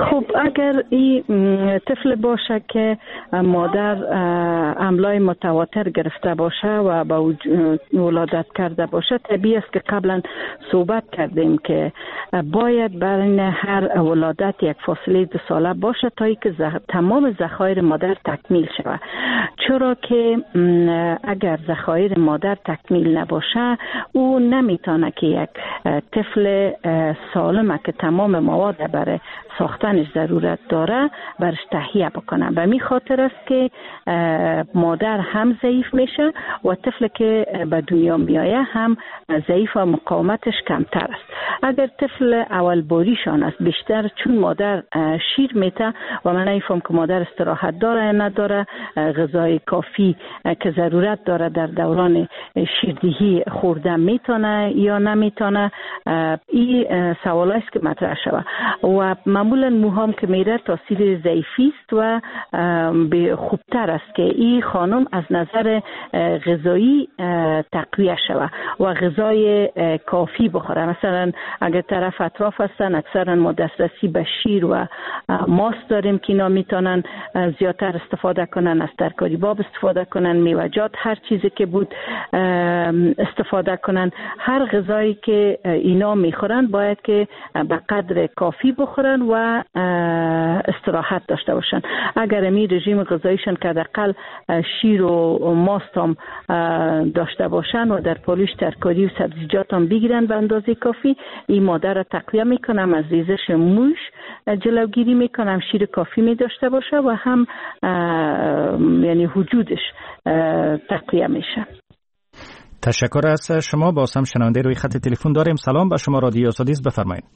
خب اگر این طفل باشه که مادر املای متواتر گرفته باشه و با ولادت کرده باشه، طبیعی است که قبلا صحبت کردیم که باید بین هر ولادت یک فاصله دو ساله باشه تا اینکه زخ... تمام ذخایر مادر تکمیل شود. چرا که اگر ذخایر مادر تکمیل نباشه او نمیتونه که یک طفل سالمه که تمام مواد برای ساختنش ضرورت داره برش تهیه بکنه. به می خاطر است که مادر هم ضعیف میشه و طفل که به دنیا میایه هم ضعیف و مقاومتش کمتر است. اگر طفل اول باریشان است بیشتر چون مادر شیر میته و من نمیفهم که مادر استراحت داره یا نداره، غذای کافی که ضرورت داره در دوران شیردهی خوردن میتونه یا نمیتونه، این سوال است که مطرح شود. و معمولا موهام که میره تاثیر ضعیفی است و به خوبتر است که این خانم از نظر غذایی تقویه شود و غذای کافی بخوره. مثلا اگر طرف اطراف هستن اکثرا ما دسترسی به شیر و ماست داریم که اینا میتونن زیادتر استفاده کنن، از ترکاری باب استفاده کنن، میوجات، هر چیزی که بود استفاده کنن. هر غذایی که اینا میخورن باید که به قدر کافی بخورن و استراحت داشته باشن. اگر می رژیم غذاییشون که حداقل شیر و ماست هم داشته باشن و در پالوش ترکاری و سبزیجات هم بگیرن به اندازه کافی، این مادر را تقویه میکنم، از ریزش موش جلوگیری میکنم، شیر کافی می داشته باشه و هم یعنی وجودش تقویه میشه. تشکر از شما. باز هم شنونده روی خط تلفن داریم. سلام به شما، رادیو آزادی بفرمایید.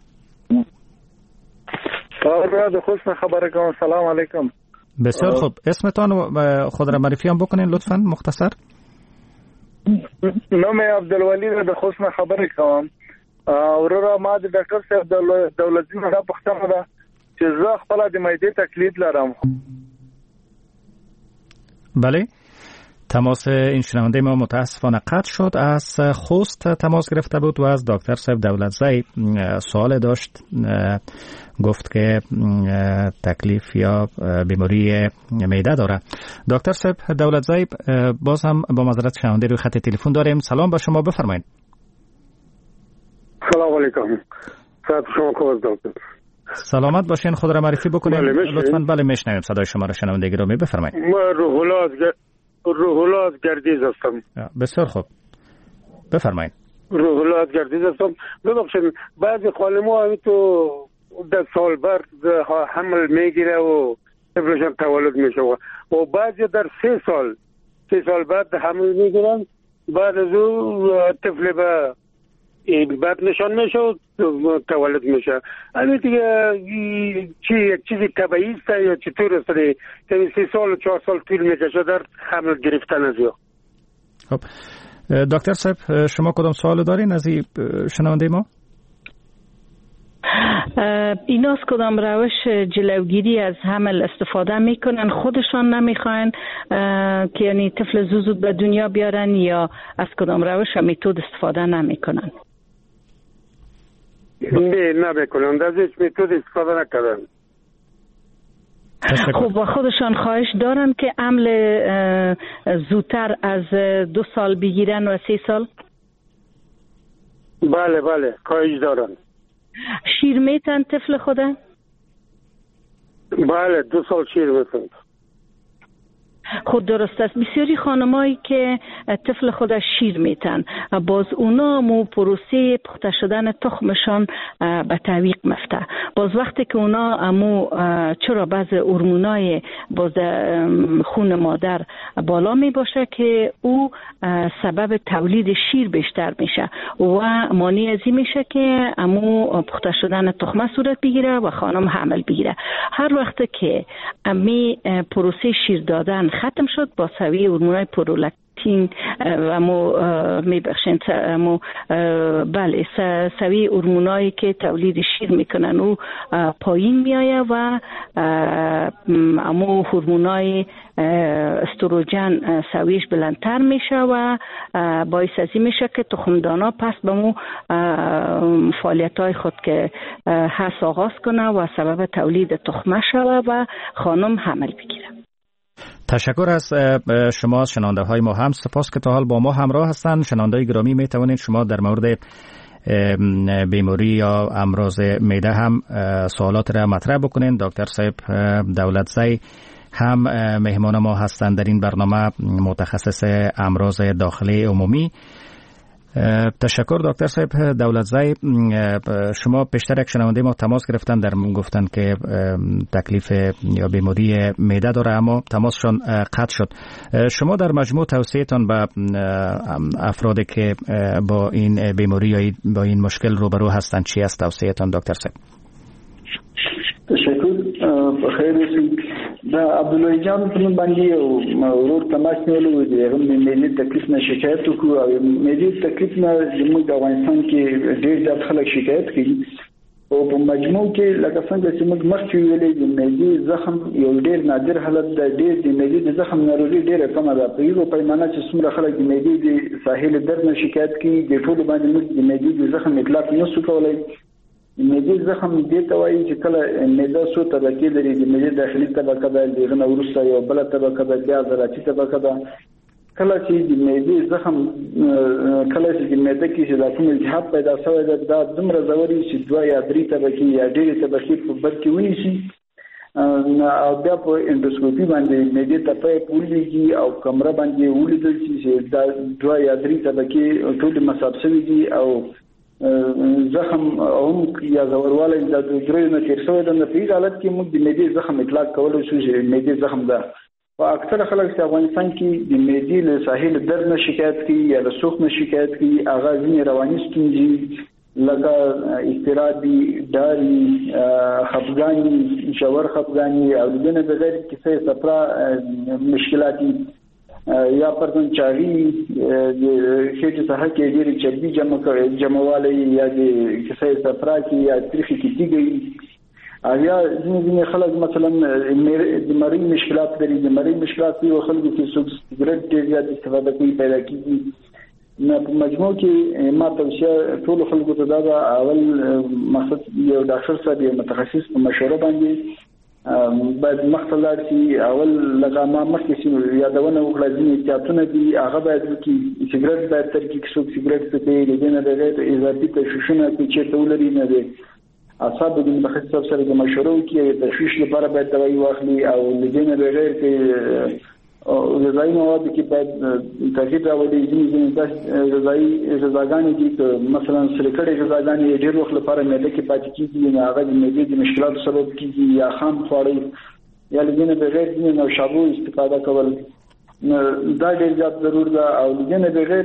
سلام، خوش خبر کنم. سلام علیکم. بسیار خوب. اسمتان و خود را معرفی هم بکنین لطفاً مختصر. نام عبدالولی را خوش خبر کنم. اورا ما د ډاکټر صاحب دولتي نه پښتنه ده چې زه خپل د معدې تکلیف لرم. بله، تماس این شنونده ما متاسفانه قطع شد. از خوست تماس گرفته بود و از دکتر صاحب دولتزی سوال داشت. گفت که تکلیف یا بیماری معده داره. دکتر صاحب دولتزی باز هم با معذرت شنونده روی خط تلفن داریم. سلام به شما، بفرمایید. سلام علیکم. صحت شما خوب دکتر؟ سلامت باشین. خود را معرفی بکنید لطفاً. بله میشنویم صدای شما را شنونده گرامی، بفرمایید. من روح الله روح الله از گردیز هستم. بسیار خوب، بفرمایید. روح الله از گردیز هستم. ببخشید بعضی خانم‌ها همین تو ده سال بعد حمل میگیره و طفلشان تولد میشه و بعضی در سه سال سه سال بعد حمل میگیرن، بعد از اون طفل به بعد نشان میشه و تولد میشه. همین دیگه چی یک چیزی طبیعی است یا چطور است؟ یعنی سه سال و چهار سال طول میکشه در حمل گرفتن از یا. خب دکتر صاحب شما کدام سوال دارین از این شنونده ما؟ اینا از کدام روش جلوگیری از حمل استفاده میکنن؟ خودشان نمیخواین که یعنی طفل زود به دنیا بیارن یا از کدام روش و متد استفاده نمیکنن؟ نه نمیکنن، از هیچ متد استفاده نکردن. خب و خودشان خواهش دارن که حمل زودتر از دو سال بگیرن و سه سال؟ بله بله خواهش دارن. شیر میتن طفل خودن؟ بله دو سال شیر میتن. خود درست است. بسیاری خانمایی که طفل خودش شیر میتن باز اونا مو پروسه پخته شدن تخمشان به تعویق مفته. باز وقتی که اونا امو چرا بعض هورمونای باز خون مادر بالا می باشه که او سبب تولید شیر بیشتر میشه و مانع از این میشه که امو پخته شدن تخمه صورت بگیره و خانم حمل بگیره. هر وقت که امی پروسه شیر دادن ختم شد با سویه هورمونای پرولاکتین پروتین و مو میبخشین مو بله سوی هورمونایی که تولید شیر میکنن او پایین میایه و امو هورمونای استروژن سویش بلندتر میشه و باعث از این میشه که تخمدانا پس به مو فعالیت های خود که هست آغاز کنه و سبب تولید تخمه شوه و خانم حمل بگیره. تشکر از شما شنونده های ما، هم سپاس که تا حال با ما همراه هستند. شنونده گرامی می توانید شما در مورد بیماری یا امراض معده هم سوالات را مطرح بکنین. دکتر صاحب دولتزی هم مهمان ما هستند در این برنامه، متخصص امراض داخلی عمومی. تشکر دکتر صاحب دولتزی. شما پیشتر یک شنونده ما تماس گرفتن، در گفتن که تکلیف یا بیماری معده داره اما تماسشون قطع شد. شما در مجموع توصیه‌تان به افرادی که با این بیماری یا با این مشکل روبرو هستند چی است توصیه‌تان دکتر صاحب؟ تشکر. بخیر اوسئ. دا عبدالله جان په نوم باندې ورور تماس نیولو دی، هغه د معدې تکلیف نه شکایت وکړو او معدې تکلیف نه زموږ د افغانستان کې ډېر زیات خلک شکایت کوي او په مجموع کې لکه څنګه چې موږ مخکې ویلې د معدې زخم یو ډېر نادر حالت دی. ډېر د معدې د زخم ناروغي ډېره کمه ده. په یو پیمانه چې څومره خلک د معدې د ساحل درد نه شکایت کوي د ټولو باندې موږ د معدې د زخم اطلاق نه شو کولی. معدې زخم دې ته وایي چې کله معده څو طبقې لري، د معدې داخلي طبقه ده، دغه نه وروسته یو بله طبقه ده، بیا عضلاتي طبقه ده. کله چې د معدې زخم کله چې د معده کې چې دا کوم التهاب پیدا شوی ده دا دومره ژورې چې دوه یا درې طبقې یا ډېرې طبقې په بد کې ونیسي او بیا په اندوسکوپي باندې معدې ته پیپ ولیږي او کمره باندې ولیدل شي چې دا دوه یا درې طبقې ټولې مصاب شوي دي او زخم هم یا زوروالی د درې نه تیر شوی ده. په دې حالت کې موږ د معدې زخم اطلاق کولی شو چې معدې زخم ده. او اکثره خلک چې افغانستان کې د معدې له ساحل درد نه شکایت کوي یا له سوخت نه شکایت کوي، هغه ځینې رواني ستونزې لکه اضطرابي، ډاري، خفګاني، ژور خفګاني او د دې نه بغیر کیسه صفرا مشکلاتي یا پردون چاغي د خېټې څخه کې ډېرې چربي جمع جمعوالی یا د کیسه صفرا کې یا تریخي کې تیږي یا ځینې ځینې خلک مثلا د مرۍ مشکلات لري. د مرۍ مشکلات یو خلکو کې سګرټ ډېر زیات استفاده کوي پیدا کېږي. نه په مجموع کې ما توصیه ټولو خلکو ته دا ده، اول مقصد یو ډاکټر صاحب یو متخصص په مشوره باندې باید مخته لاړ شي. اول لږه ما مخکې چې یادونه وکړه ځینې احتیاطونه دي هغه باید وکړي. سګرټ باید ترک کړي، څوک سګرټ څکوي د دې نه بغیر اضافي تشویشونه که چېرته ولري نه دی اعصاب د متخصص صاحب سره د مشوره وکړي. تشویش لپاره باید دوايي واخلي او د دې نه بغیر کې غذایي مواد کې باید تغییر راولي. ځینې ځینې داسې غذایي غذاګانې دي که مثلا سره کړې غذاګانې ډېر وخت لپاره معده کې پاتې کېږي، نو هغه د معدې د مشکلاتو سبب کېږي، یا خام خواړه یا له دې نه بغیر ځینې نوشابو استفاده کول دا ډېر زیات ضرور ده. او د دې نه بغیر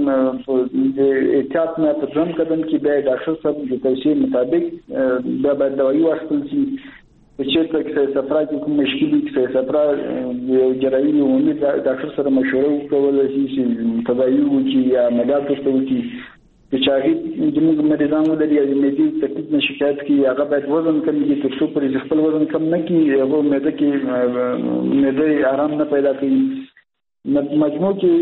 د احتیاط نه په دویم قدم کې بیا ډاکټر صاحب د توصیې مطابق بیا باید دوايي واخیستل شي. چې چېرته کیسه صفرا کې کوم مشکل وي، کیسه صفرا یو جراحي عمومي ډاکټر سره مشوره وکولی شي چې تداوي وکړي یا عملیات ورته وکړي. چې چاغي زموږ مریضان ولري یا د معدې تکلیف نه شکایت کوي هغه باید وزن کم کړي تر څو پورې خپل وزن کم نه کړي هغه معده کې معده آرام نه پیدا کوي. مجموع کې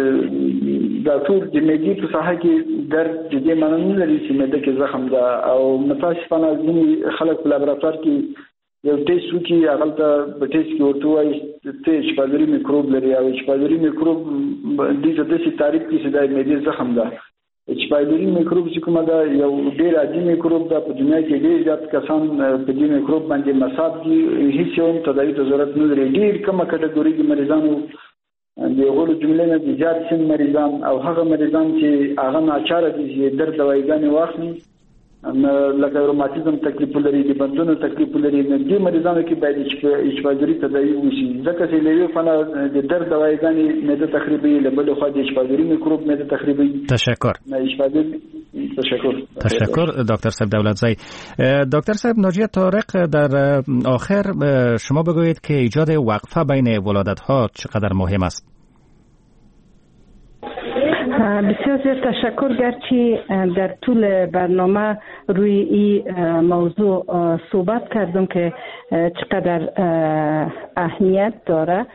دا ټول د معدې په ساحه کې درد د دې معنی نه لري چې معده کې زخم ده. او متاسفانه ځینې خلک په لابراتوار کې یو ټیسټ وکړي هغه ته په ټیسټ کې ورته وایي چې اشپالري میکروب لري او اشپالري میکروب دې ته داسې تعریف کړي چې دا معدې زخم ده. اشپالري میکروب چې کومه ده یو ډېر عادي میکروب ده. په دنیا کې ډېر زیات کسان په دې میکروب باندې مصاب دي، هیڅ یو تداوي ته ضرورت نه لري. ډېر کمه کټګوري د مریضانو د غوړو جملې نه زیات سن مریضان او هغه مریضان چې هغه ناچاره دي چې درد دوايګانې واخلي لکه روماتیزم تکلیف لري، د بندونو تکلیف لري، د دې مریضانو کې باید اشپالري تداوي وشي. ځکه چې له یو فنا د درد دوايګانې معده تخریبي، له بل خوا د اشپالري میکروب معده تخریبي. تشکر. تشکر. تشکر دکتر صاحب دولتزی. دکتر صاحب ناجیه طارق، در آخر شما بگویید که ایجاد وقفه بین ولادت ها چقدر مهم است؟ بسیار زیاد تشکر. گرچه در طول برنامه روی این موضوع صحبت کردم که چقدر اهمیت داره،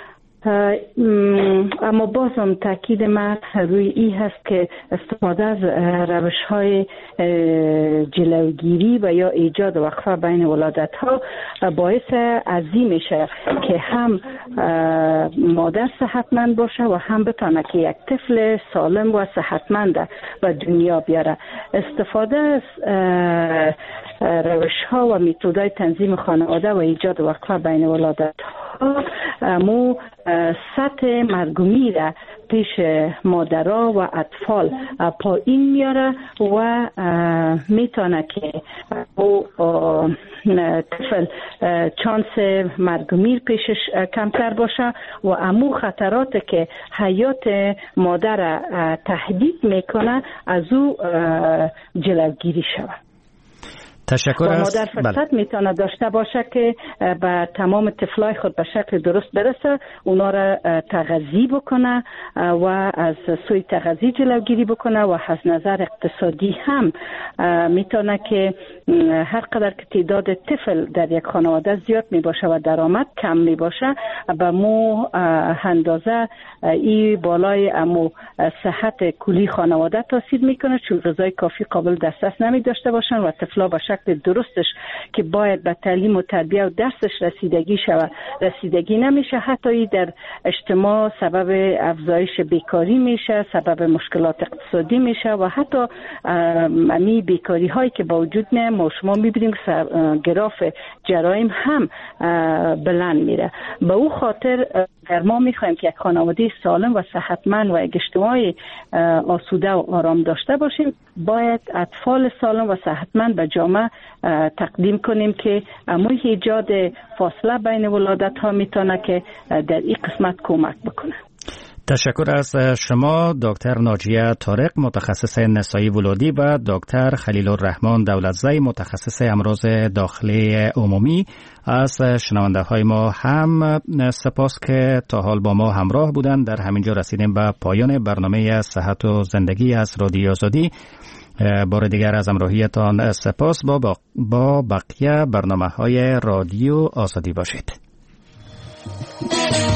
اما بازم تاکید من روی این هست که استفاده از روش‌های جلوگیری و یا ایجاد وقفه بین ولادت‌ها باعث عظیم میشه که هم مادر صحتمند باشه و هم بتونه که یک طفل سالم و صحتمند و دنیا بیاره. استفاده از روش‌ها و متد‌های تنظیم خانواده و ایجاد وقفه بین ولادت‌ها مو سطح مرگومی را پیش مادرها و اطفال پایین میاره و میتونه که او طفل چانس مرگومی پیشش کمتر باشه و امو خطراتی که حیات مادر تهدید میکنه از او جلوگیری شود. تشکر و است. مادر فرصت میتونه داشته باشه که به تمام طفلای خود به شکل درست برسه، اونا را تغذیه بکنه و از سوی تغذیه جلوگیری بکنه و از نظر اقتصادی هم میتونه که هر قدر که تعداد طفل در یک خانواده زیاد می باشه و درآمد کم می باشه به مو اندازه ای بالای امو صحت کلی خانواده تاثیر میکنه، چون غذای کافی قابل دسترس نمی داشته باشن و طفلا به شکل درستش که باید به تعلیم و تربیه و درسش رسیدگی شود رسیدگی نمیشه. حتی در اجتماع سبب افزایش بیکاری میشه، سبب مشکلات اقتصادی میشه و حتی امی بیکاری هایی که با وجود میه ما شما میبینیم گراف جرایم هم بلند میره. به او خاطر در ما میخوایم که یک خانواده سالم و صحتمند و یک اجتماع آسوده و آرام داشته باشیم، باید اطفال سالم و صحتمند به جامعه تقدیم کنیم که اموی ایجاد فاصله بین ولادت ها میتونه که در این قسمت کمک بکنه. تشکر از شما دکتر ناجیه طارق متخصص نسایی ولادی و دکتر خلیل الرحمن دولتزی متخصص امراض داخلی عمومی. از شنونده های ما هم سپاس که تا حال با ما همراه بودند. در همینجا رسیدیم به پایان برنامه صحت و زندگی از رادیو آزادی. بار دیگر از همراهیتان سپاس. با, با بقیه برنامه های رادیو آزادی باشید.